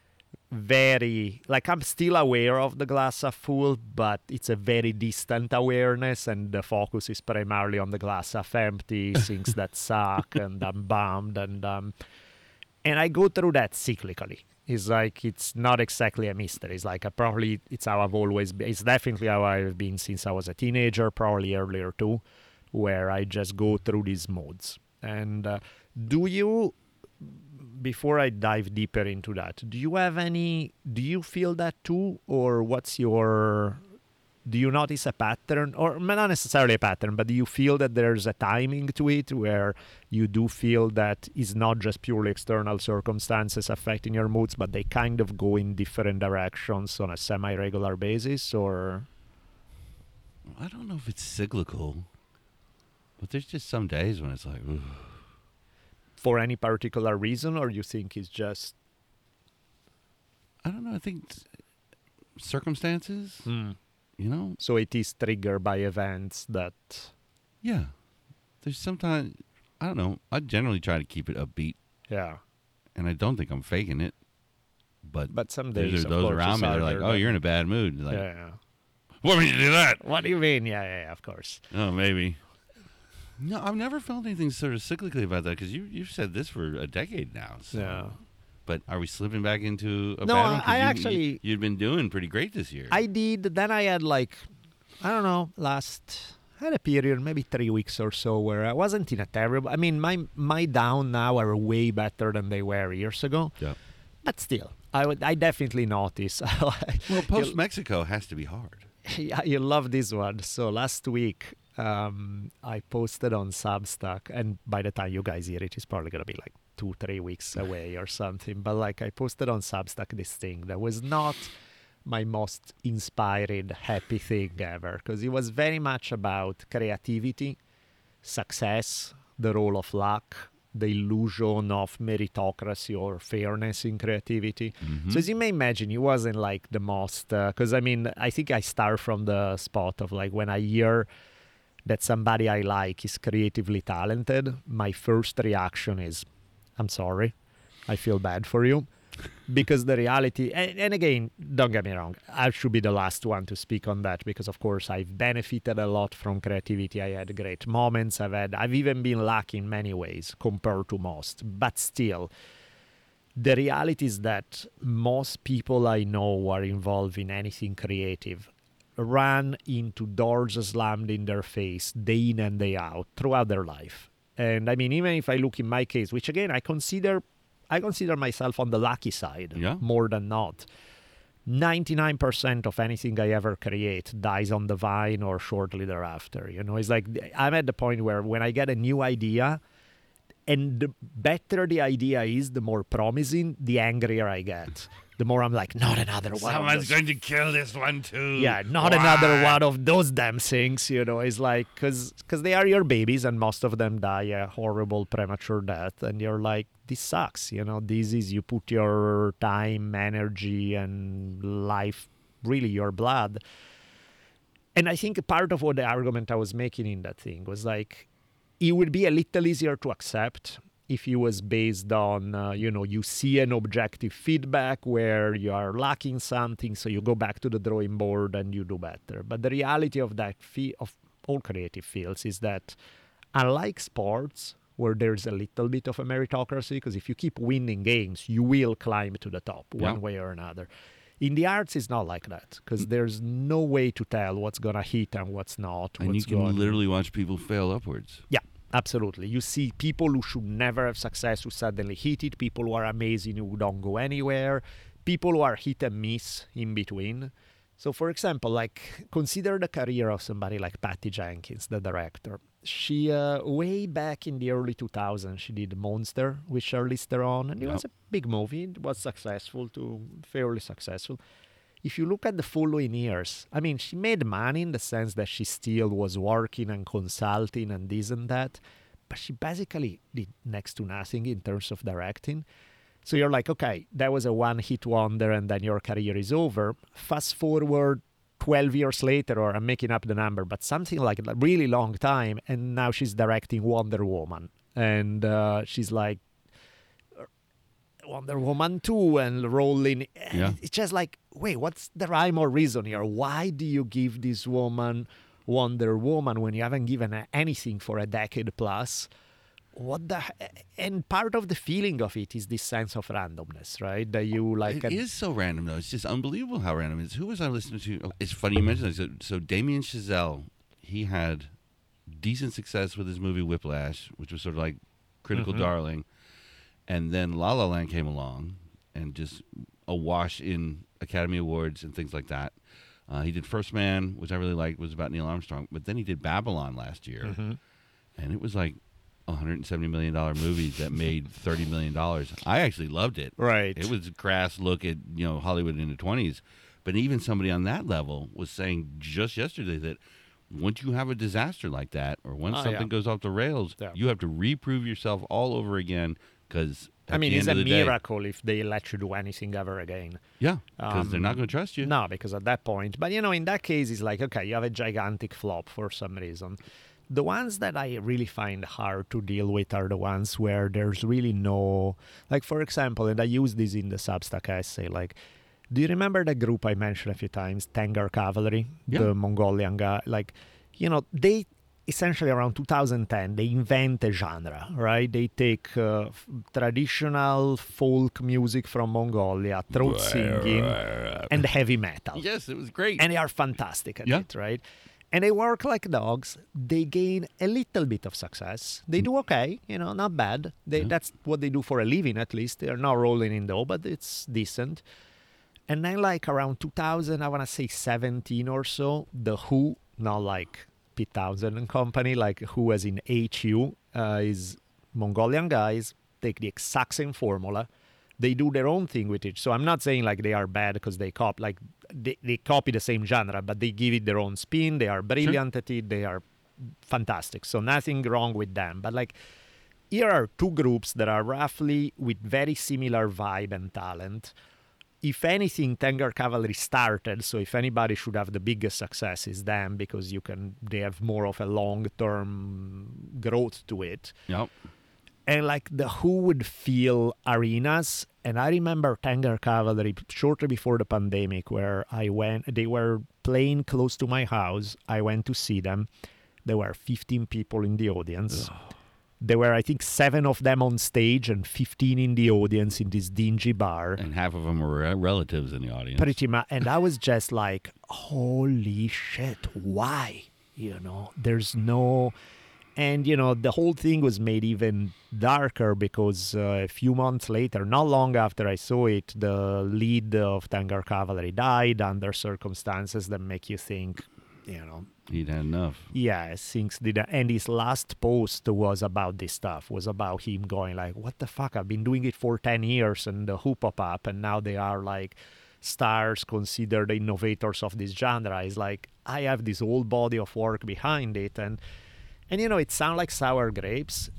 very, like I'm still aware of the glass half full, but it's a very distant awareness, and the focus is primarily on the glass half empty, things that suck, and I'm bummed, and um, and I go through that cyclically. It's like, it's not exactly a mystery. It's like, I probably, it's how I've always been. It's definitely how I've been since I was a teenager, probably earlier too, where I just go through these modes. And uh, do you, before I dive deeper into that, do you have any, do you feel that too? Or what's your, do you notice a pattern? Or not necessarily a pattern, but do you feel that there's a timing to it where you do feel that it's not just purely external circumstances affecting your moods, but they kind of go in different directions on a semi-regular basis? Or I don't know if it's cyclical, but there's just some days when it's like, ugh. for any particular reason, or you think it's just... I don't know. I think it's circumstances, Mm. you know? So it is triggered by events that... Yeah. There's sometimes, I don't know. I generally try to keep it upbeat, Yeah. and I don't think I'm faking it. But, But some there's days, of those course, around it's me that are like, harder oh, than- you're in a bad mood. Like, yeah, yeah. what made you do that? What do you mean? Yeah, yeah, yeah, of course. Oh, maybe. No, I've never felt anything sort of cyclically about that because you, you've said this for a decade now. So. Yeah. But are we slipping back into a No, bad one? 'Cause I you, actually- You, you'd been doing pretty great this year. I did. Then I had like, I don't know, last I had a period, maybe three weeks or so, where I wasn't in a terrible. I mean, my my down now are way better than they were years ago. Yeah. But still, I would. I definitely notice. Well, post Mexico has to be hard. Yeah, you love this one. So last week, um, I posted on Substack, and by the time you guys hear it, it's probably gonna be like two, three weeks away or something. But like, I posted on Substack this thing that was not my most inspired, happy thing ever, because it was very much about creativity, success, the role of luck, the illusion of meritocracy or fairness in creativity. Mm-hmm. So as you may imagine, it wasn't like the most, because uh, I mean, I think I start from the spot of like when I hear that somebody I like is creatively talented, my first reaction is, I'm sorry, I feel bad for you. Because the reality, and, and again, don't get me wrong, I should be the last one to speak on that because, of course, I've benefited a lot from creativity. I had great moments. I've had, I've even been lucky in many ways compared to most. But still, the reality is that most people I know who are involved in anything creative run into doors slammed in their face day in and day out throughout their life. And I mean, even if I look in my case, which again, I consider I consider myself on the lucky side, yeah. more than not. ninety-nine percent of anything I ever create dies on the vine or shortly thereafter. You know, it's like I'm at the point where when I get a new idea, and the better the idea is, the more promising, the angrier I get. The more I'm like, not another one. Someone's going to kill this one too. Yeah, not Why? another one of those damn things, you know. It's like, because they are your babies and most of them die a horrible premature death. And you're like, this sucks, you know. This is, you put your time, energy, and life, really your blood. And I think part of what the argument I was making in that thing was like, it would be a little easier to accept if it was based on, uh, you know, you see an objective feedback where you are lacking something, so you go back to the drawing board and you do better. But the reality of that, fe- of all creative fields, is that unlike sports, where there's a little bit of a meritocracy, because if you keep winning games, you will climb to the top one Yeah. way or another. In the arts, it's not like that, because there's no way to tell what's going to hit and what's not. And what's you can going... literally watch people fail upwards. Yeah. Absolutely. You see people who should never have success who suddenly hit it, people who are amazing who don't go anywhere, people who are hit and miss in between. So, for example, like, consider the career of somebody like Patty Jenkins, the director. She, uh, way back in the early two thousands, she did Monster with Charlize Theron, and it Yep. was a big movie. It was successful to fairly successful. If you look at the following years, I mean, she made money in the sense that she still was working and consulting and this and that, but she basically did next to nothing in terms of directing. So you're like, okay, that was a one-hit wonder and then your career is over. Fast forward twelve years later, or I'm making up the number, but something like a really long time, and now she's directing Wonder Woman. And uh, she's like, Wonder Woman two and rolling. Yeah. It's just like, wait, what's the rhyme or reason here? Why do you give this woman Wonder Woman when you haven't given her anything for a decade plus? What the? And part of the feeling of it is this sense of randomness, right? That you like. It an- is so random, though. It's just unbelievable how random it is. Who was I listening to? Oh, it's funny you mentioned that. So, so Damien Chazelle, he had decent success with his movie Whiplash, which was sort of like critical Mm-hmm. darling. And then La La Land came along and just awash in Academy Awards and things like that. Uh, he did First Man, which I really liked, was about Neil Armstrong. But then he did Babylon last year. Mm-hmm. And it was like a one hundred seventy million dollars movie that made thirty million dollars. I actually loved it. Right. It was a crass look at, you know, Hollywood in the twenties. But even somebody on that level was saying just yesterday that once you have a disaster like that, or once Oh, something yeah. goes off the rails, Yeah. you have to reprove yourself all over again. Because I mean, the it's end a of the day- miracle if they let you do anything ever again. Yeah, because they're Um, not going to trust you. No, because at that point, but you know, in that case, it's like, okay, you have a gigantic flop for some reason. The ones that I really find hard to deal with are the ones where there's really no, like, for example, and I use this in the Substack essay, like, do you remember the group I mentioned a few times, Tengar Cavalry, Yeah. the Mongolian guy? Like, you know, they essentially around two thousand ten, they invent a genre, right? They take uh, f- traditional folk music from Mongolia, throat singing, and heavy metal. Yes, it was great. And they are fantastic at Yeah. it, right? And they work like dogs. They gain a little bit of success. They do okay, you know, not bad. They, Yeah. That's what they do for a living, at least. They're not rolling in dough, but it's decent. And then, like, around two thousand, I want to say seventeen or so, The Who, not like Pete Townsend and company, like Who as in H U, uh, is Mongolian guys, take the exact same formula. They do their own thing with it. So I'm not saying, like, they are bad because they cop. Like, they, they copy the same genre, but they give it their own spin. They are brilliant sure. at it. They are fantastic. So nothing wrong with them. But like, here are two groups that are roughly with very similar vibe and talent. If anything, Tanger Cavalry started, so if anybody should have the biggest success is them, because you can they have more of a long-term growth to it. Yep. And like the Who would fill arenas, and I remember Tanger Cavalry shortly before the pandemic, where I went, they were playing close to my house. I went to see them. There were fifteen people in the audience. Ugh. There were, I think, seven of them on stage and fifteen in the audience in this dingy bar. And half of them were relatives in the audience. Pretty much. And I was just like, holy shit, why? You know, there's no... And, you know, the whole thing was made even darker because uh, a few months later, not long after I saw it, the lead of Tanger Cavalry died under circumstances that make you think, you know... He'd had enough. Yeah, things did. And his last post was about this stuff, was about him going like, what the fuck? I've been doing it for ten years and the Who pop up and now they are like stars considered innovators of this genre. It's like, I have this whole body of work behind it. And, and you know, it sounds like sour grapes.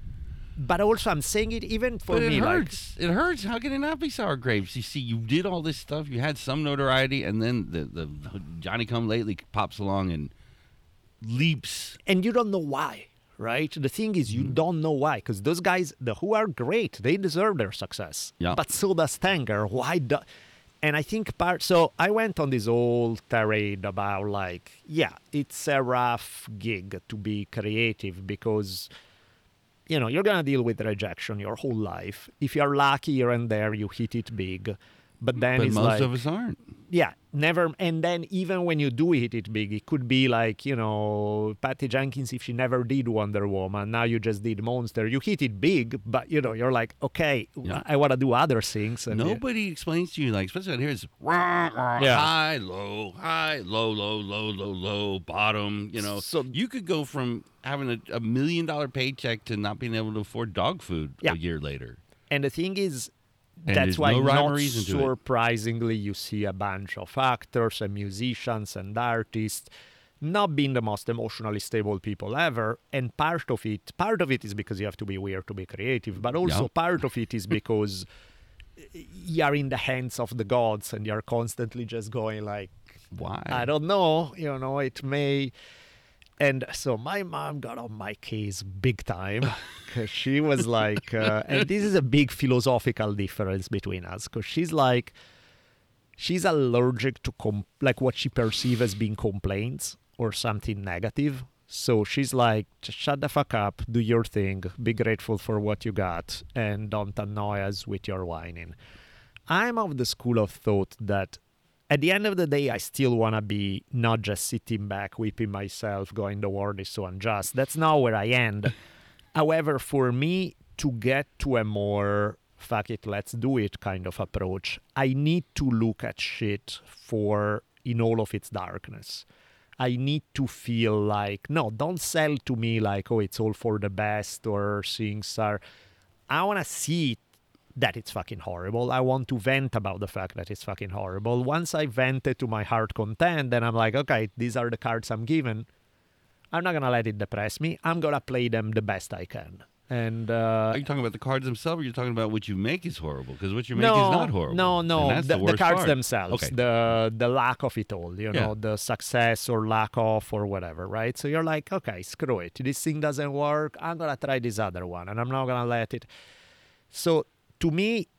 But also, I'm saying it even for but it me. Hurts. Like, it hurts. How can it not be sour grapes? You see, you did all this stuff. You had some notoriety, and then the, the Johnny Come Lately pops along and leaps. And you don't know why, right? The thing is, you mm. don't know why. Because those guys, the Who are great. They deserve their success. Yeah. But so does Tanger. Why do... And I think part... So I went on this whole tirade about like, yeah, it's a rough gig to be creative because... You know, you're going to deal with rejection your whole life. If you're lucky here and there, you hit it big. But then but it's most like... of us aren't. Yeah, never. And then even when you do hit it big, it could be like, you know, Patty Jenkins, if she never did Wonder Woman, now you just did Monster. You hit it big, but, you know, you're like, okay, yeah. I want to do other things. And Nobody yeah. explains to you, like, especially out here, it's rah, rah, yeah. high, low, high, low, low, low, low, low, bottom. You know, so you could go from having a, a million dollar paycheck to not being able to afford dog food yeah. a year later. And the thing is, And that's why no not surprisingly you see a bunch of actors and musicians and artists not being the most emotionally stable people ever. And part of it, part of it is because you have to be weird to be creative, but also yep. part of it is because you're in the hands of the gods and you're constantly just going like, why? I don't know, you know, it may... And so my mom got on my case big time because she was like, uh, and this is a big philosophical difference between us because she's like, she's allergic to com- like what she perceives as being complaints or something negative. So she's like, just shut the fuck up, do your thing, be grateful for what you got, and don't annoy us with your whining. I'm of the school of thought that at the end of the day, I still want to be not just sitting back, weeping myself, going, the world is so unjust. That's not where I end. However, for me to get to a more, fuck it, let's do it kind of approach, I need to look at shit for in all of its darkness. I need to feel like, no, don't sell to me like, oh, it's all for the best or things are... I want to see it. That it's fucking horrible. I want to vent about the fact that it's fucking horrible. Once I vented to my heart content, then I'm like, okay, these are the cards I'm given. I'm not going to let it depress me. I'm going to play them the best I can. And uh, Are you talking about the cards themselves or are you talking about what you make is horrible? Because what you make no, is not horrible. No, no, and that's the, the, the cards part. themselves, okay. the the lack of it all, you know, yeah. the success or lack of or whatever, right? So you're like, okay, screw it. This thing doesn't work. I'm going to try this other one and I'm not going to let it. So to me,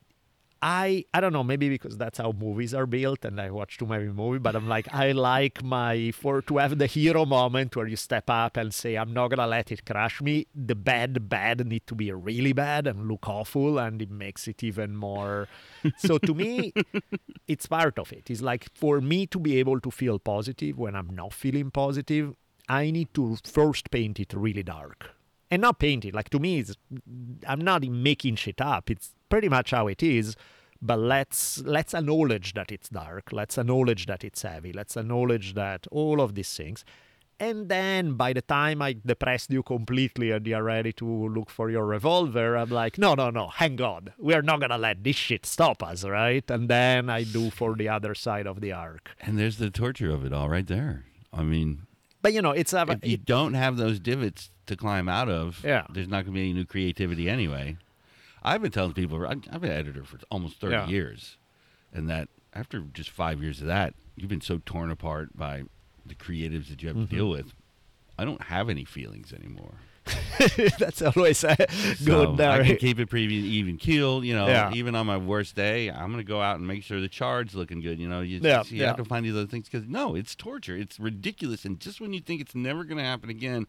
I I don't know, maybe because that's how movies are built and I watch too many movies, but I'm like, I like my, for to have the hero moment where you step up and say, I'm not going to let it crush me. The bad, bad need to be really bad and look awful and it makes it even more. So to me, it's part of it. It's like for me to be able to feel positive when I'm not feeling positive, I need to first paint it really dark. And not paint it. Like to me, it's, I'm not making shit up. It's pretty much how it is. But let's let's acknowledge that it's dark. Let's acknowledge that it's heavy. Let's acknowledge that all of these things. And then by the time I depressed you completely and you're ready to look for your revolver, I'm like, no, no, no, hang on. We're not going to let this shit stop us, right? And then I do for the other side of the arc. And there's the torture of it all right there. I mean, but, you know, it's... A, if you it, don't have those divots to climb out of, yeah. there's not going to be any new creativity anyway. I've been telling people, I've been an editor for almost thirty yeah. years, and that after just five years of that, you've been so torn apart by the creatives that you have mm-hmm. to deal with. I don't have any feelings anymore. That's always a so good. I can keep it pretty even keel. You know, yeah. even on my worst day, I'm going to go out and make sure the chart's looking good. You know, you, yeah, you yeah. have to find these other things because no, it's torture. It's ridiculous, and just when you think it's never going to happen again,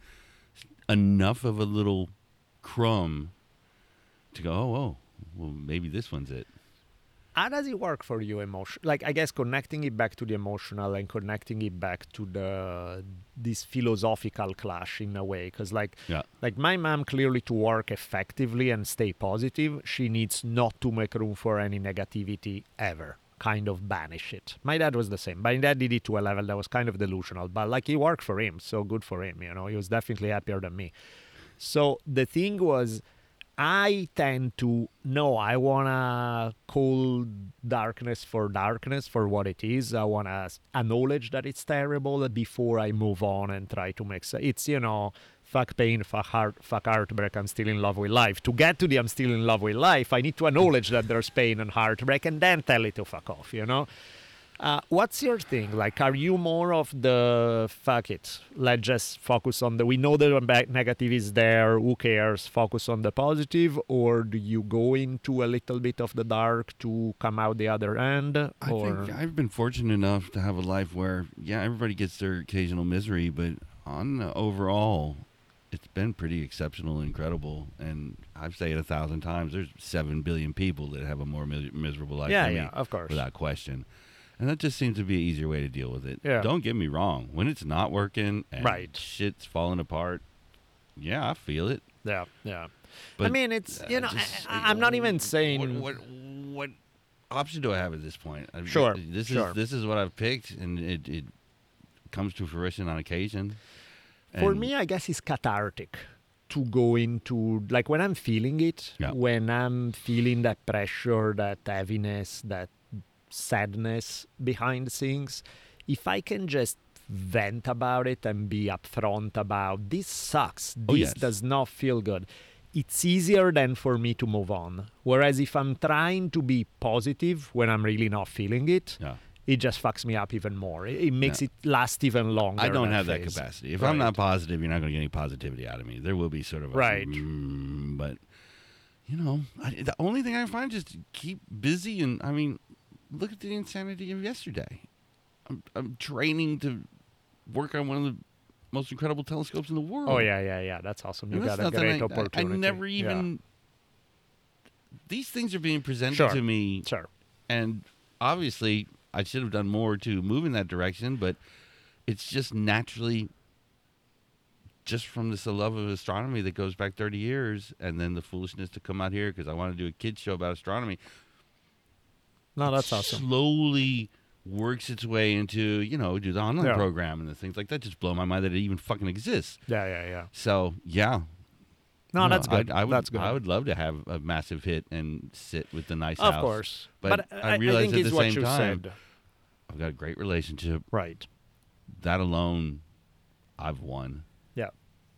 enough of a little crumb to go, oh, oh, well, maybe this one's it. How does it work for you emotion? Like, I guess connecting it back to the emotional and connecting it back to the this philosophical clash in a way. Because, like, yeah. like my mom, clearly to work effectively and stay positive, she needs not to make room for any negativity ever. Kind of banish it. My dad was the same. My dad did it to a level that was kind of delusional. But, like, it worked for him. So good for him, you know. He was definitely happier than me. So the thing was... I tend to, no, I want to call darkness for darkness, for what it is. I want to acknowledge that it's terrible before I move on and try to make sense. It's, you know, fuck pain, fuck heart, fuck heartbreak, I'm still in love with life. To get to the I'm still in love with life, I need to acknowledge that there's pain and heartbreak and then tell it to fuck off, you know? Uh, what's your thing? Like, are you more of the fuck it, let's just focus on the, we know the negative is there, who cares, focus on the positive, or do you go into a little bit of the dark to come out the other end? Or? I think I've been fortunate enough to have a life where, yeah, everybody gets their occasional misery, but on the overall, it's been pretty exceptional and incredible. And I've said it a thousand times, there's seven billion people that have a more mis- miserable life yeah, than yeah, me, of course. without question. And that just seems to be an easier way to deal with it. Yeah. Don't get me wrong. When it's not working and right. shit's falling apart, yeah, I feel it. Yeah, yeah. But, I mean, it's, you know, uh, just, I, I'm not even saying... What, what, what option do I have at this point? I, sure, This sure. is this is what I've picked, and it, it comes to fruition on occasion. For And me, I guess it's cathartic to go into, like, when I'm feeling it, yeah. when I'm feeling that pressure, that heaviness, that sadness behind things, if I can just vent about it and be upfront about this sucks, this oh, yes. does not feel good, it's easier then for me to move on. Whereas if I'm trying to be positive when I'm really not feeling it, yeah. it just fucks me up even more. It, it makes yeah. it last even longer. I don't that have phase. that capacity. If right. I'm not positive, you're not going to get any positivity out of me. There will be sort of a, right. Mm, but, you know, I, the only thing I find is to keep busy. And, I mean, look at the insanity of yesterday. I'm, I'm training to work on one of the most incredible telescopes in the world. Oh, yeah, yeah, yeah. That's awesome. You and got a great I, opportunity. I, I never even... Yeah. These things are being presented sure. to me. Sure. And obviously, I should have done more to move in that direction, but it's just naturally... just from this love of astronomy that goes back thirty years, and then the foolishness to come out here because I want to do a kids show about astronomy. No, that's awesome. Slowly works its way into, you know, do the online yeah. program and the things like that. Just blow my mind that it even fucking exists. Yeah, yeah, yeah. So, yeah. No, You know, that's good. I, I would, that's good. I would love to have a massive hit and sit with the nice of house. Of course. But, but I I realize think at it's the what same you time, said. I've got a great relationship. Right. That alone, I've won. Yeah.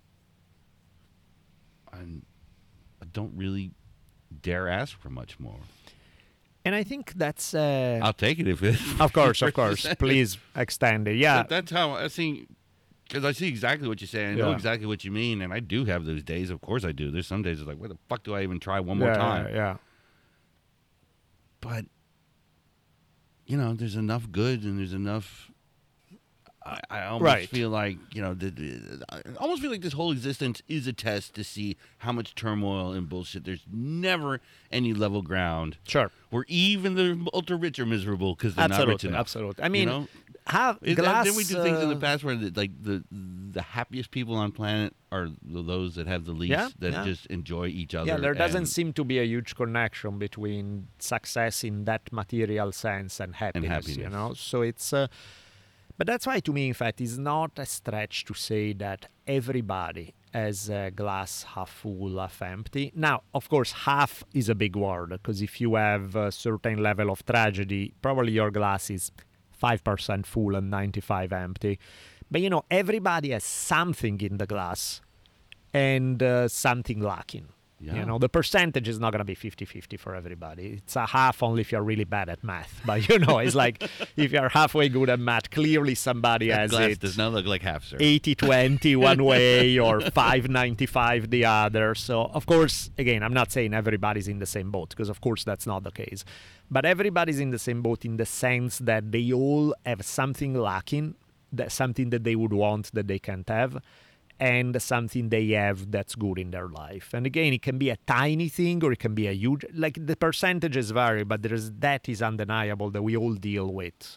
And I don't really dare ask for much more. And I think that's... Uh, I'll take it if it... Of course, of course. Please extend it. Yeah. But that's how I see... Because I see exactly what you're saying. I know yeah. exactly what you mean. And I do have those days. Of course I do. There's some days it's like, where the fuck do I even try one more yeah, time? Yeah, yeah. But, you know, there's enough good and there's enough... I, I almost right. feel like, you know, the, the, I almost feel like this whole existence is a test to see how much turmoil and bullshit. There's never any level ground. Sure. Where even the ultra rich are miserable because they're absolutely, not rich enough. Absolutely. I mean, you know? have Is glass... That, didn't we do things in the uh, past where, the, like, the the happiest people on planet are those that have the least, yeah, that yeah. just enjoy each other? Yeah, there doesn't and, seem to be a huge connection between success in that material sense and happiness, happiness. you know? So it's... Uh, But that's why, to me, in fact, it's not a stretch to say that everybody has a glass half full, half empty. Now, of course, half is a big word, because if you have a certain level of tragedy, probably your glass is five percent full and ninety-five empty. But, you know, everybody has something in the glass and uh, something lacking. Yeah. You know, the percentage is not going to be fifty-fifty for everybody. It's a half only if you're really bad at math. But, you know, it's like if you're halfway good at math, clearly somebody That has glass it does not look like half, sir. eighty twenty one way or five ninety-five the other. So, of course, again, I'm not saying everybody's in the same boat, because, of course, that's not the case. But everybody's in the same boat in the sense that they all have something lacking, that something that they would want that they can't have, and something they have that's good in their life. And again, it can be a tiny thing or it can be a huge, like the percentages vary, but there's that is undeniable that we all deal with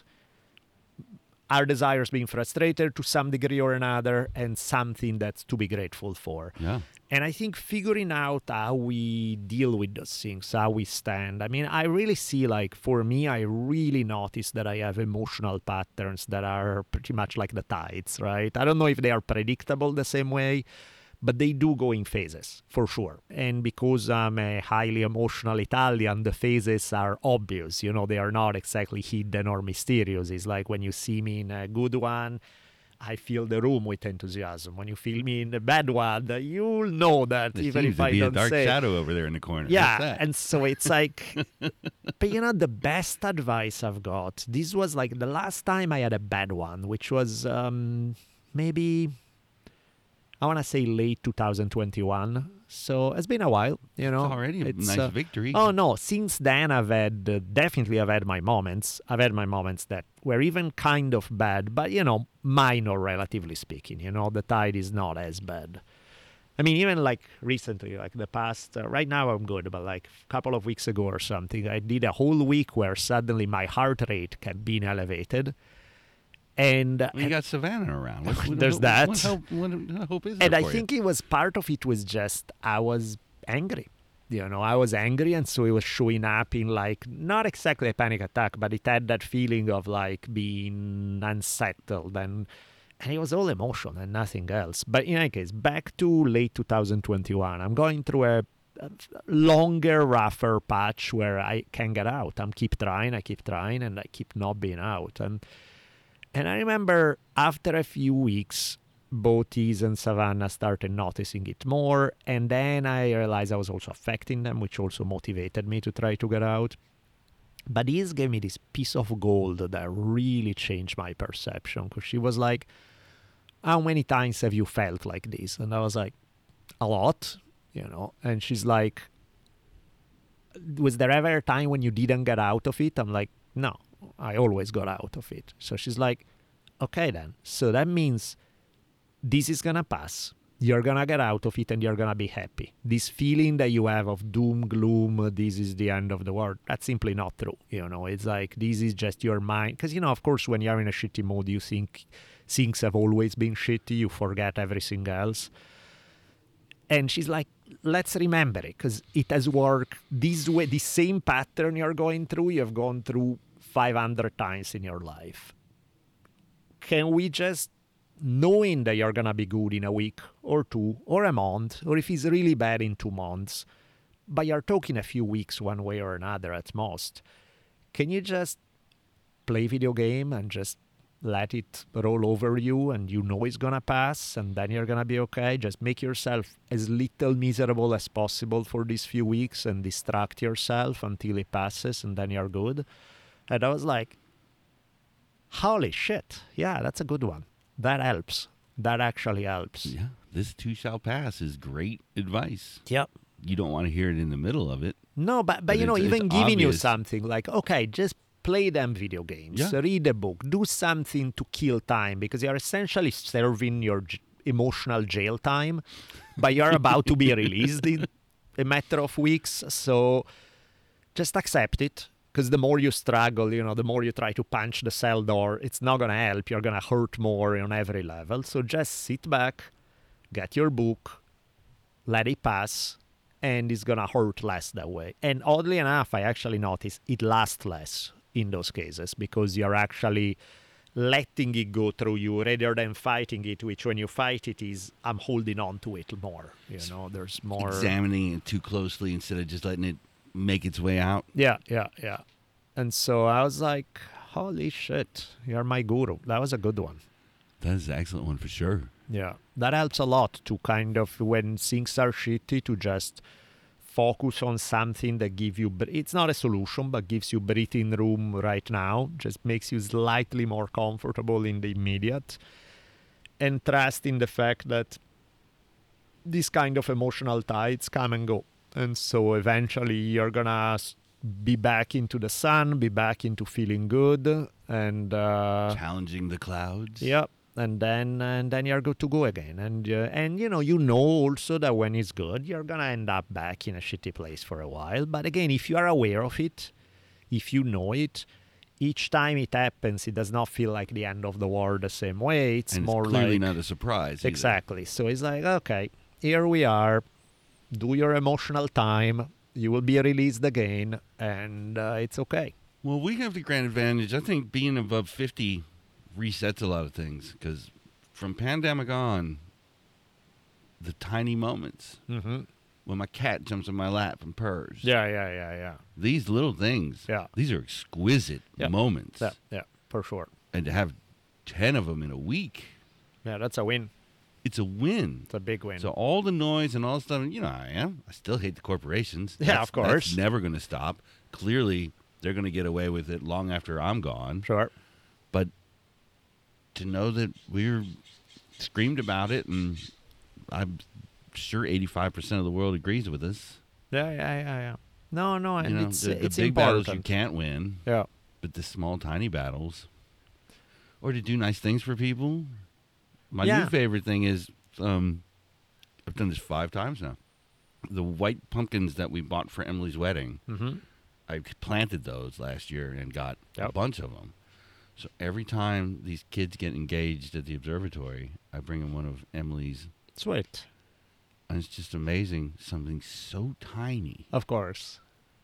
our desires being frustrated to some degree or another, and something that's to be grateful for. Yeah. And I think figuring out how we deal with those things, how we stand. I mean, I really see, like, for me, I really notice that I have emotional patterns that are pretty much like the tides, right? I don't know if they are predictable the same way, but they do go in phases, for sure. And because I'm a highly emotional Italian, the phases are obvious. You know, they are not exactly hidden or mysterious. It's like when you see me in a good one, I fill the room with enthusiasm. When you feel me in the bad one, you'll know that There even seems if to I be don't a dark say. shadow over there in the corner. Yeah, What's that? and so it's like, but you know, the best advice I've got, this was like the last time I had a bad one, which was um, maybe, I want to say late two thousand twenty-one. So it's been a while, you know. It's already a It's, nice uh, victory. Oh no, since then I've had, uh, definitely I've had my moments. I've had my moments that were even kind of bad, but, you know, minor, relatively speaking. You know, the tide is not as bad. I mean, even like recently, like the past, uh, right now I'm good, but like a couple of weeks ago or something, I did a whole week where suddenly my heart rate kept being elevated. And, uh, Well, you got Savannah around. What, what, There's what, that. What hope, what, what hope is there and I for think it was part of it was just I was angry. You know, I was angry, and so it was showing up in like not exactly a panic attack, but it had that feeling of like being unsettled, and and it was all emotion and nothing else. But in any case, back to late two thousand twenty-one, I'm going through a, a longer, rougher patch where I can get out. I'm keep trying, I keep trying, and I keep not being out. And And I remember after a few weeks, both Ease and Savannah started noticing it more. And then I realized I was also affecting them, which also motivated me to try to get out. But Ease gave me this piece of gold that really changed my perception. Because she was like, how many times have you felt like this? And I was like, a lot, you know. And she's like, was there ever a time when you didn't get out of it? I'm like, no. I always got out of it. So she's like, okay then. So that means this is going to pass. You're going to get out of it and you're going to be happy. This feeling that you have of doom, gloom, this is the end of the world, that's simply not true. You know, it's like this is just your mind. Because, you know, of course, when you're in a shitty mood, you think things have always been shitty. You forget everything else. And she's like, let's remember it because it has worked this way. The same pattern you're going through, you've gone through five hundred times in your life. Can we just, knowing that you're going to be good in a week or two or a month, or if it's really bad in two months, but you're talking a few weeks one way or another at most, can you just play video game and just let it roll over you and you know it's going to pass and then you're going to be okay? Just make yourself as little miserable as possible for these few weeks and distract yourself until it passes and then you're good. And I was like, holy shit. Yeah, that's a good one. That helps. That actually helps. Yeah, this too shall pass is great advice. Yep. You don't want to hear it in the middle of it. No, but, but, But you know, it's- even it's giving you obvious. something like, okay, just play them video games, Yeah. read a book, do something to kill time because you're essentially serving your j- emotional jail time, but you're about to be released in a matter of weeks. So just accept it. Because the more you struggle, you know, the more you try to punch the cell door, it's not going to help. You're going to hurt more on every level. So just sit back, get your book, let it pass, and it's going to hurt less that way. And oddly enough, I actually noticed it lasts less in those cases because you're actually letting it go through you rather than fighting it, which when you fight it is I'm holding on to it more. You know, there's more examining it too closely instead of just letting it make its way out. Yeah, yeah, yeah. And so I was like, holy shit, you're my guru. That was a good one. That is an excellent one for sure. Yeah, that helps a lot to kind of, when things are shitty, to just focus on something that gives you, it's not a solution, but gives you breathing room right now, just makes you slightly more comfortable in the immediate, and trust in the fact that this kind of emotional tides come and go. And so eventually you're gonna be back into the sun, be back into feeling good, and uh, challenging the clouds. Yep. And then and then you're good to go again. And uh, and you know you know also that when it's good, you're gonna end up back in a shitty place for a while. But again, if you are aware of it, if you know it, each time it happens, it does not feel like the end of the world the same way. It's and more it's clearly like not a surprise. Either. Exactly. So it's like, okay, here we are. Do your emotional time. You will be released again, and uh, it's okay. Well, we have the grand advantage. I think being above fifty resets a lot of things, because from pandemic on, the tiny moments Mm-hmm. when my cat jumps in my lap and purrs. Yeah, yeah, yeah, yeah. These little things. Yeah. These are exquisite Yeah. moments. Yeah, yeah, for sure. And to have ten of them in a week, Yeah, that's a win. it's a win. It's a big win. So all the noise and all the stuff, you know, I am. I still hate the corporations. Yeah, That's- of course. That's never going to stop. Clearly, they're going to get away with it long after I'm gone. Sure. But to know that we're screamed about it, and I'm sure eighty-five percent of the world agrees with us. Yeah, yeah, yeah, yeah. No, no, and You know, it's the, the it's big battles you important. can't win, Yeah. but the small, tiny battles, or to do nice things for people. My Yeah. new favorite thing is, um, I've done this five times now. The white pumpkins that we bought for Emily's wedding, Mm-hmm. I planted those last year and got a Yep. bunch of them. So every time these kids get engaged at the observatory, I bring them one of Emily's, Sweet. and it's just amazing. Something so tiny Of course.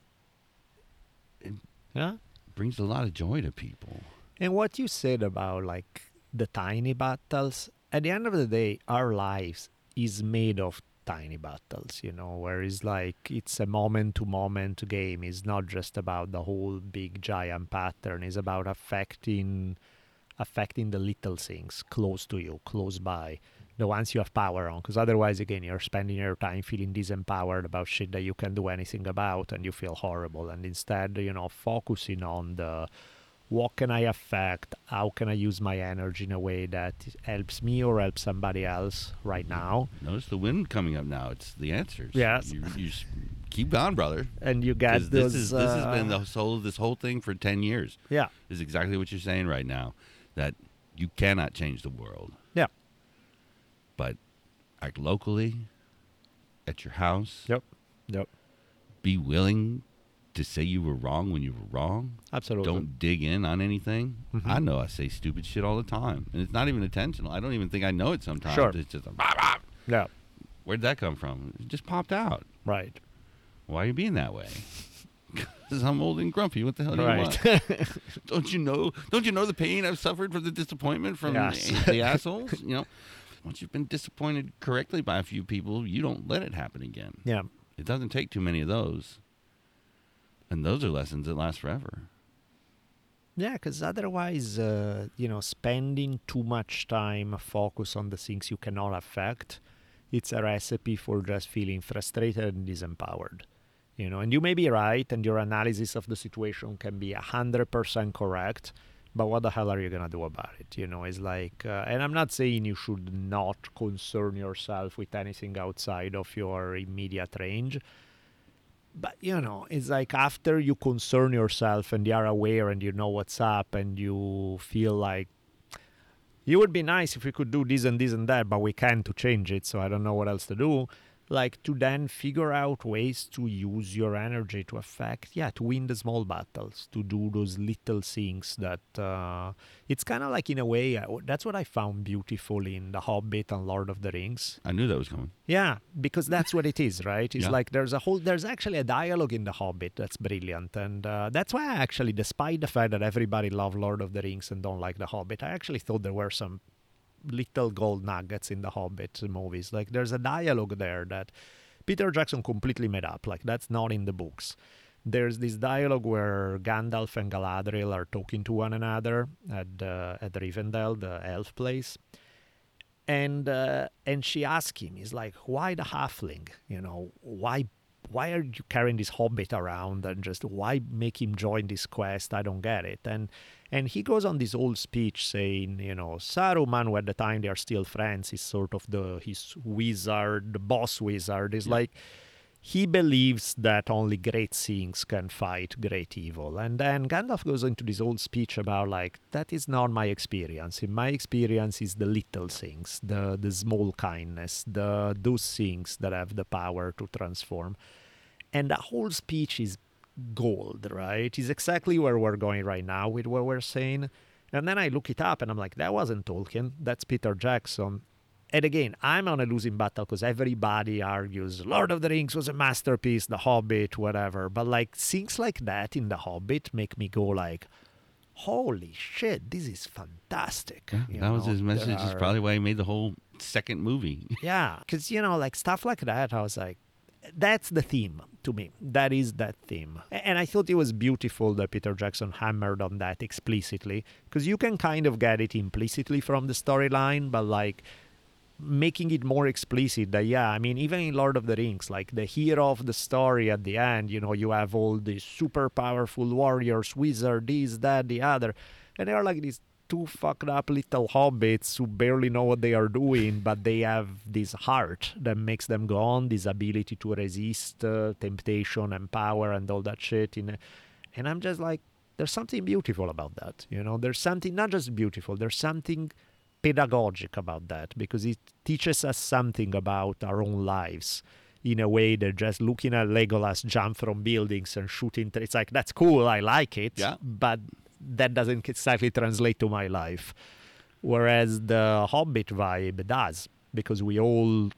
It- Yeah. brings a lot of joy to people. And what you said about like the tiny battles, at the end of the day, our lives is made of tiny battles, you know, where it's like it's a moment to moment game. It's not just about the whole big giant pattern. It's about affecting affecting the little things close to you, close by, the ones you have power on. Because otherwise, again, you're spending your time feeling disempowered about shit that you can't do anything about, and you feel horrible. And instead, you know, focusing on the what can I affect? How can I use my energy in a way that helps me or helps somebody else right now? Notice the wind coming up now. It's the answers. Yes. You, you s- keep on, brother. And you get 'Cause those. this is this has been uh, the soul of this whole thing for ten years. yeah, Is exactly what you're saying right now. That you cannot change the world, yeah, but act locally at your house. yep, yep, Be willing to say you were wrong when you were wrong. absolutely. Don't dig in on anything. Mhm. I know I say stupid shit all the time, and it's not even intentional. I don't even think I know it sometimes. Sure. It's just a, "Bah, bah." Yeah, Where'd that come from? It just popped out. right, Why are you being that way? Because I'm old and grumpy. What the hell do you right. want? Don't you know? Don't you know the pain I've suffered from the disappointment from Yes. the, the assholes? You know, once you've been disappointed correctly by a few people, you don't let it happen again. Yeah, It doesn't take too many of those, and those are lessons that last forever. yeah, because otherwise, uh, you know, spending too much time focus on the things you cannot affect, it's a recipe for just feeling frustrated and disempowered. You know, and you may be right, and your analysis of the situation can be a hundred percent correct. But what the hell are you gonna do about it? You know, it's like, uh, and I'm not saying you should not concern yourself with anything outside of your immediate range. But, you know, it's like after you concern yourself and you are aware and you know what's up and you feel like it would be nice if we could do this and this and that, but we can't to change it, so I don't know what else to do. like to then figure out ways to use your energy to affect, yeah, to win the small battles, to do those little things that uh, it's kind of like, in a way, uh, that's what I found beautiful in The Hobbit and Lord of the Rings. I knew that was coming. Yeah, because that's what it is, right? It's Yeah. like there's a whole, there's actually a dialogue in The Hobbit that's brilliant. And uh, that's why I actually, despite the fact that everybody loved Lord of the Rings and don't like The Hobbit, I actually thought there were some little gold nuggets in the Hobbit movies. Like there's a dialogue there that Peter Jackson completely made up. Like that's not in the books. There's this dialogue where Gandalf and Galadriel are talking to one another at uh, at Rivendell, the elf place, and uh, and she asks him, he's like, why the halfling? You know, why why are you carrying this hobbit around, and just why make him join this quest? I don't get it. And and he goes on this whole speech saying, you know, Saruman, who at the time they are still friends, is sort of the his wizard, the boss wizard, is like, he believes that only great things can fight great evil. And then Gandalf goes into this whole speech about like, that is not my experience. In my experience is the little things, the the small kindness, the those things that have the power to transform. And the whole speech is gold, right? Is exactly where we're going right now with what we're saying. And then I look it up and I'm like, that wasn't Tolkien, that's Peter Jackson. And again, I'm on a losing battle because everybody argues Lord of the Rings was a masterpiece, The Hobbit, whatever. But like things like that in The Hobbit make me go like, holy shit, this is fantastic. Yeah, You that was know, his message. there Is are- probably why he made the whole second movie. Yeah, because, you know, like stuff like that, I was like, that's the theme to me. That is that theme. A- And I thought it was beautiful that Peter Jackson hammered on that explicitly, because you can kind of get it implicitly from the storyline, but like making it more explicit that, yeah, I mean, even in Lord of the Rings, like the hero of the story at the end, you know, you have all these super powerful warriors, wizard, this, that, the other, and they're like these two fucked up little hobbits who barely know what they are doing, but they have this heart that makes them go on, this ability to resist uh, temptation and power and all that shit. In a, and I'm just like, there's something beautiful about that, you know? There's something not just beautiful, there's something pedagogic about that, because it teaches us something about our own lives in a way that just looking at Legolas jump from buildings and shooting, it's like, that's cool, I like it, Yeah. but that doesn't exactly translate to my life. Whereas the Hobbit vibe does, because we all,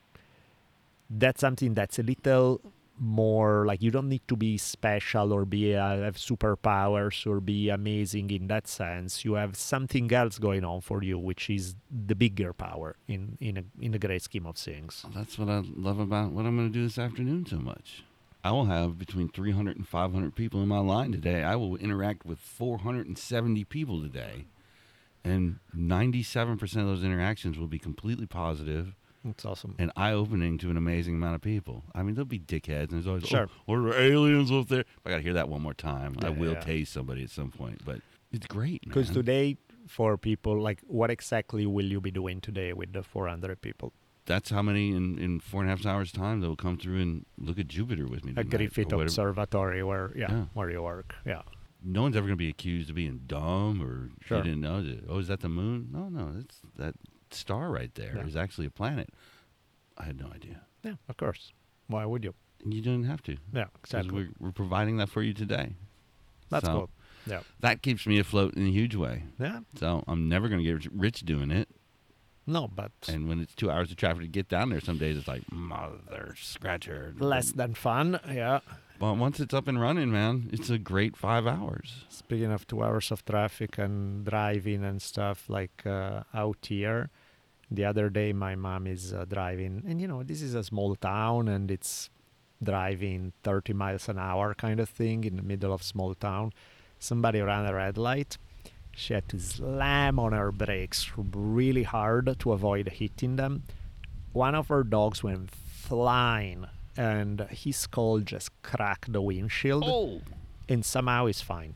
that's something that's a little more like, you don't need to be special or be uh, have superpowers or be amazing in that sense. You have something else going on for you, which is the bigger power in in a, in the great scheme of things. That's what I love about what I'm going to do this afternoon so much. I will have between three hundred and five hundred people in my line today. I will interact with four hundred seventy people today. And ninety-seven percent of those interactions will be completely positive It's awesome. and eye-opening to an amazing amount of people. I mean, there'll be dickheads, and there's always, Sure. oh, are there aliens up there? I got to hear that one more time. I Yeah, will yeah. tase somebody at some point, but it's great, man. Because today, for people, like, what exactly will you be doing today with the four hundred people? That's how many in, in four and a half hours time they'll come through and look at Jupiter with me A tonight, Griffith or whatever. Observatory, where yeah, Yeah. where you work. Yeah. No one's ever going to be accused of being dumb or Sure. you didn't know that. Oh, is that the moon? No, no, it's that star right there Yeah. is actually a planet. I had no idea. Yeah, of course. Why would you? And you didn't have to. Yeah, 'Cause exactly. We're, we're providing that for you today. That's So, cool. Yeah. That keeps me afloat in a huge way. Yeah. So I'm never going to get rich doing it. No, but And when it's two hours of traffic to get down there, some days it's like, mother scratcher. less than fun. Yeah. But once it's up and running, man, it's a great five hours. Speaking of two hours of traffic and driving and stuff, like uh, out here, the other day my mom is uh, driving, and you know, this is a small town, and it's driving thirty miles an hour kind of thing in the middle of small town. Somebody ran a red light. She had to slam on her brakes really hard to avoid hitting them. One of her dogs went flying, and his skull just cracked the windshield, Oh! and somehow he's fine.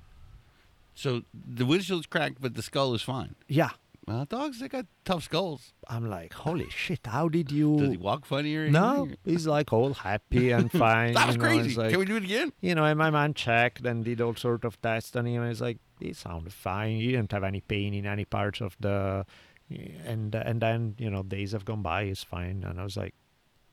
So the windshield's cracked, but the skull is fine. Yeah. Well, dogs, they got tough skulls. I'm like, holy shit, how did Does he you... walk funny or No, anything? he's like all happy and fine. That was you know, crazy. it's like- Can we do it again? You know, and my man checked and did all sort of tests on him, and he's like, he sounded fine. He didn't have any pain in any parts of the... And and then, you know, days have gone by, he's fine. And I was like,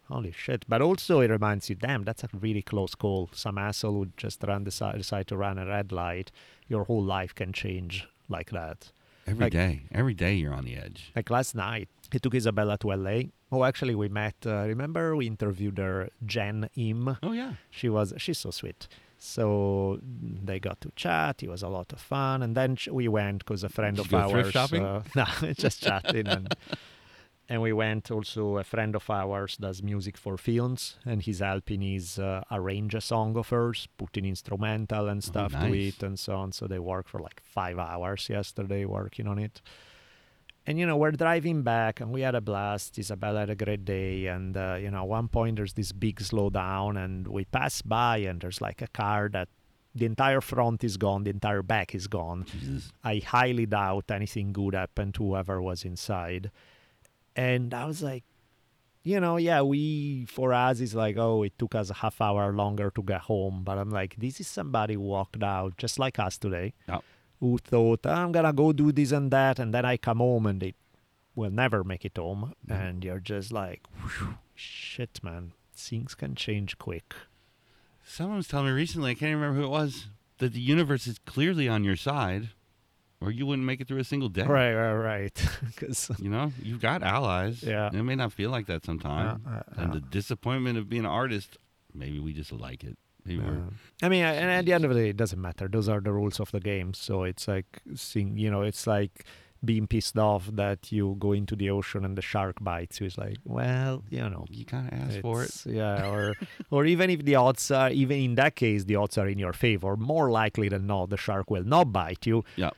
holy shit. But also it reminds you, damn, that's a really close call. Some asshole would just run decide, decide to run a red light. Your whole life can change like that. Every Like- day. Every day you're on the edge. Like last night, he took Isabella to L A. Oh, actually, we met. Uh, remember, we interviewed her, Jen Im. Oh, yeah. She was. She's so sweet. So they got to chat. It was a lot of fun. And then sh- we went because a friend Did of you go ours. thrift shopping? Uh, no, just chatting. And and we went also. A friend of ours does music for films, and he's helping his uh, arrange a song of hers, putting instrumental and stuff to nice. it and so on. So they worked for like five hours yesterday working on it. And, you know, we're driving back and we had a blast. Isabella had a great day. And, uh, you know, at one point there's this big slowdown and we pass by and there's like a car that the entire front is gone, the entire back is gone. Jesus. I highly doubt anything good happened to whoever was inside. And I was like, you know, yeah, we, for us, it's like, oh, it took us a half hour longer to get home. But I'm like, this is somebody who walked out just like us today. Oh. Who thought, I'm going to go do this and that, and then I come home and they will never make it home. Mm. And you're just like, whew, shit, man, things can change quick. Someone was telling me recently, I can't even remember who it was, that the universe is clearly on your side, or you wouldn't make it through a single day. Right, right, right. Because You know, you've got allies. Yeah. And it may not feel like that sometimes. Uh, uh, and uh. the disappointment of being an artist, maybe we just like it. Maybe we're I mean, and at the end of the day, it doesn't matter. Those are the rules of the game. So it's like, seeing, you know, it's like being pissed off that you go into the ocean and the shark bites you. It's like, well, you know. you gotta ask for it. It's- Yeah, or or even if the odds are, even in that case, the odds are in your favor, more likely than not, the shark will not bite you. Yeah.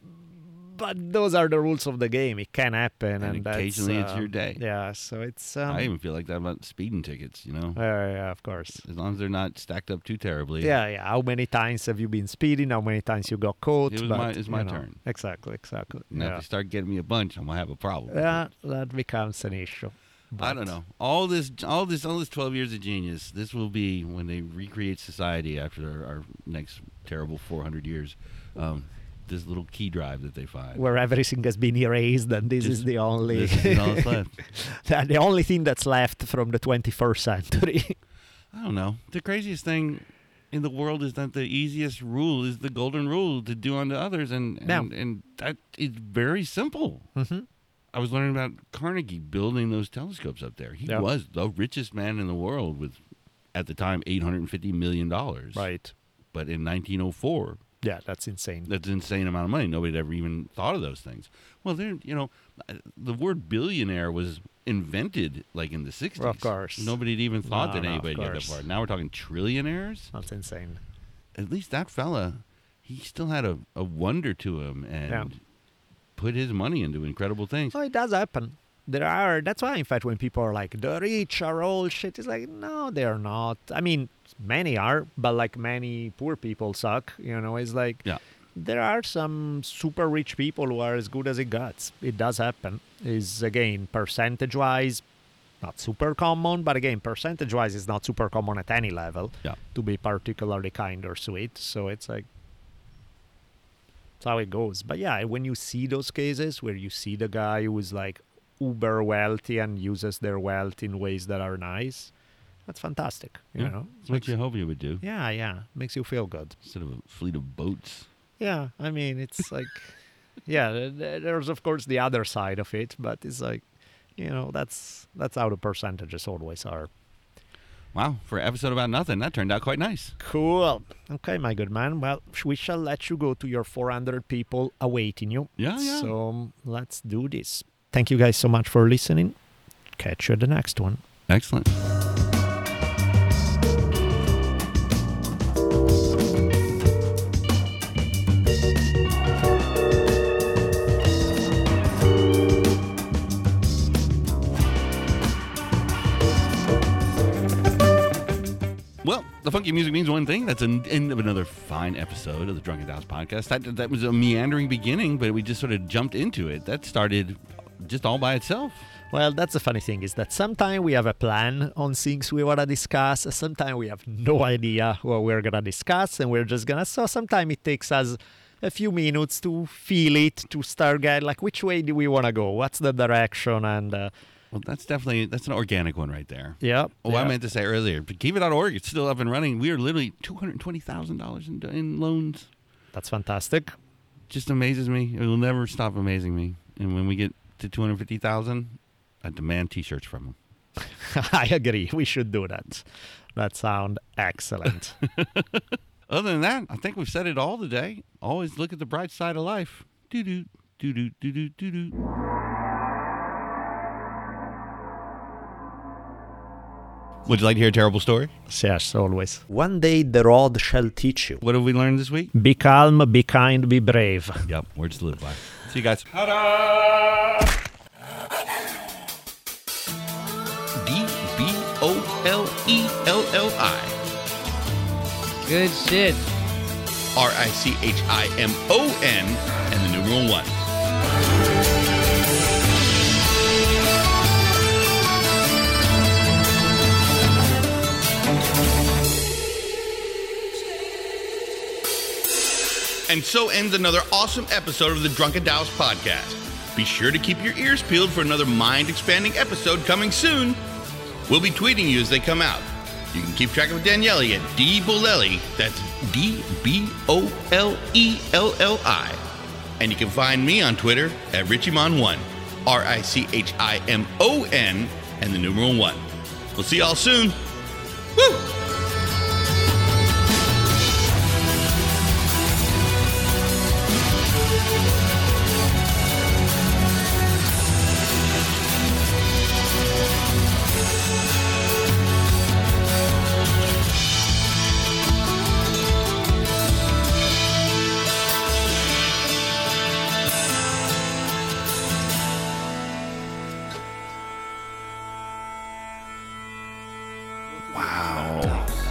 But those are the rules of the game. It can happen, And and, that's, occasionally it's uh, your day. Yeah, so it's. Um, I even feel like that about speeding tickets, you know? uh, yeah, of course. As long as they're not stacked up too terribly. Yeah, yeah. How many times have you been speeding? How many times you got caught? It was but, my- it's my you know, turn. Exactly, exactly. Now, if Yeah. you start getting me a bunch, I'm going to have a problem. Yeah, that becomes an issue. I don't But- know. All this, all this, all this twelve years of genius. This will be when they recreate society after our, our next terrible four hundred years. Um, this little key drive that they find. Where everything has been erased, and this Just- is the only. This is all that's left. that- the only thing that's left from the twenty-first century. I don't know. The craziest thing in the world is that the easiest rule is the golden rule to do unto others, and and, Yeah. and that is very simple. mm-hmm. I was learning about Carnegie building those telescopes up there. He Yeah. was the richest man in the world with, at the time, eight hundred fifty million dollars. Right. But in nineteen oh four, Yeah, that's insane. that's an insane amount of money. Nobody had ever even thought of those things. Well, there, you know, the word billionaire was invented like in the sixties. Of course. Nobody had even thought No, that no, of anybody got that course. far. Now we're talking trillionaires. That's insane. At least that fella, he still had a, a wonder to him and Yeah. put his money into incredible things. Oh, it does happen. There are. That's why, in fact, when people are like, the rich are all shit, it's like, no, they're not. I mean, many are, but like many poor people suck. You know, it's like, Yeah. there are some super rich people who are as good as it gets. It does happen. Is again, percentage wise, not super common, but again, percentage wise, is not super common at any level Yeah. to be particularly kind or sweet. So it's like, that's how it goes. But yeah, when you see those cases where you see the guy who is like uber wealthy and uses their wealth in ways that are nice, that's fantastic. You Yeah. know, That's what you hope you would do. yeah, yeah, makes you feel good. Instead of a fleet of boats. Yeah, I mean, it's like, yeah, th- th- there's of course the other side of it, but it's like, you know, that's that's how the percentages always are. Wow, for an episode about nothing, that turned out quite nice. Cool. Okay, my good man. Well, sh- we shall let you go to your four hundred people awaiting you. Yeah, yeah. So um, let's do this. Thank you guys so much for listening. Catch you at the next one. Excellent. Well, the funky music means one thing. That's an end of another fine episode of the Drunken Taoist podcast. That, that was a meandering beginning, but we just sort of jumped into it. That started just all by itself. Well, that's the funny thing is that sometimes we have a plan on things we want to discuss. Sometimes we have no idea what we're going to discuss and we're just going to. So sometimes it takes us a few minutes to feel it, to start getting like which way do we want to go? What's the direction? And uh, Well, that's definitely, that's an organic one right there. Yep. Oh, yep. I meant to say earlier, Kiva dot org, it's still up and running. We are literally two hundred twenty thousand dollars in, in loans. That's fantastic. Just amazes me. It will never stop amazing me. And when we get to two hundred fifty thousand, I demand T-shirts from them. I agree. We should do that. That sounds excellent. Other than that, I think we've said it all today. Always look at the bright side of life. Doo-doo, doo-doo, doo-doo, doo-doo. Would you like to hear a terrible story? Yes, always. One day the rod shall teach you. What have we learned this week? Be calm, be kind, be brave. Yep, words to live by. See you guys. D B O L E L L I. Good shit. R I C H I M O N and the numeral one. And so ends another awesome episode of the Drunken Taoist podcast. Be sure to keep your ears peeled for another mind-expanding episode coming soon. We'll be tweeting you as they come out. You can keep track of Daniele at D Bolelli. That's D B O L E L L I. And you can find me on Twitter at Richimon one. R I C H I M O N and the numeral one. We'll see y'all soon. Woo! Wow.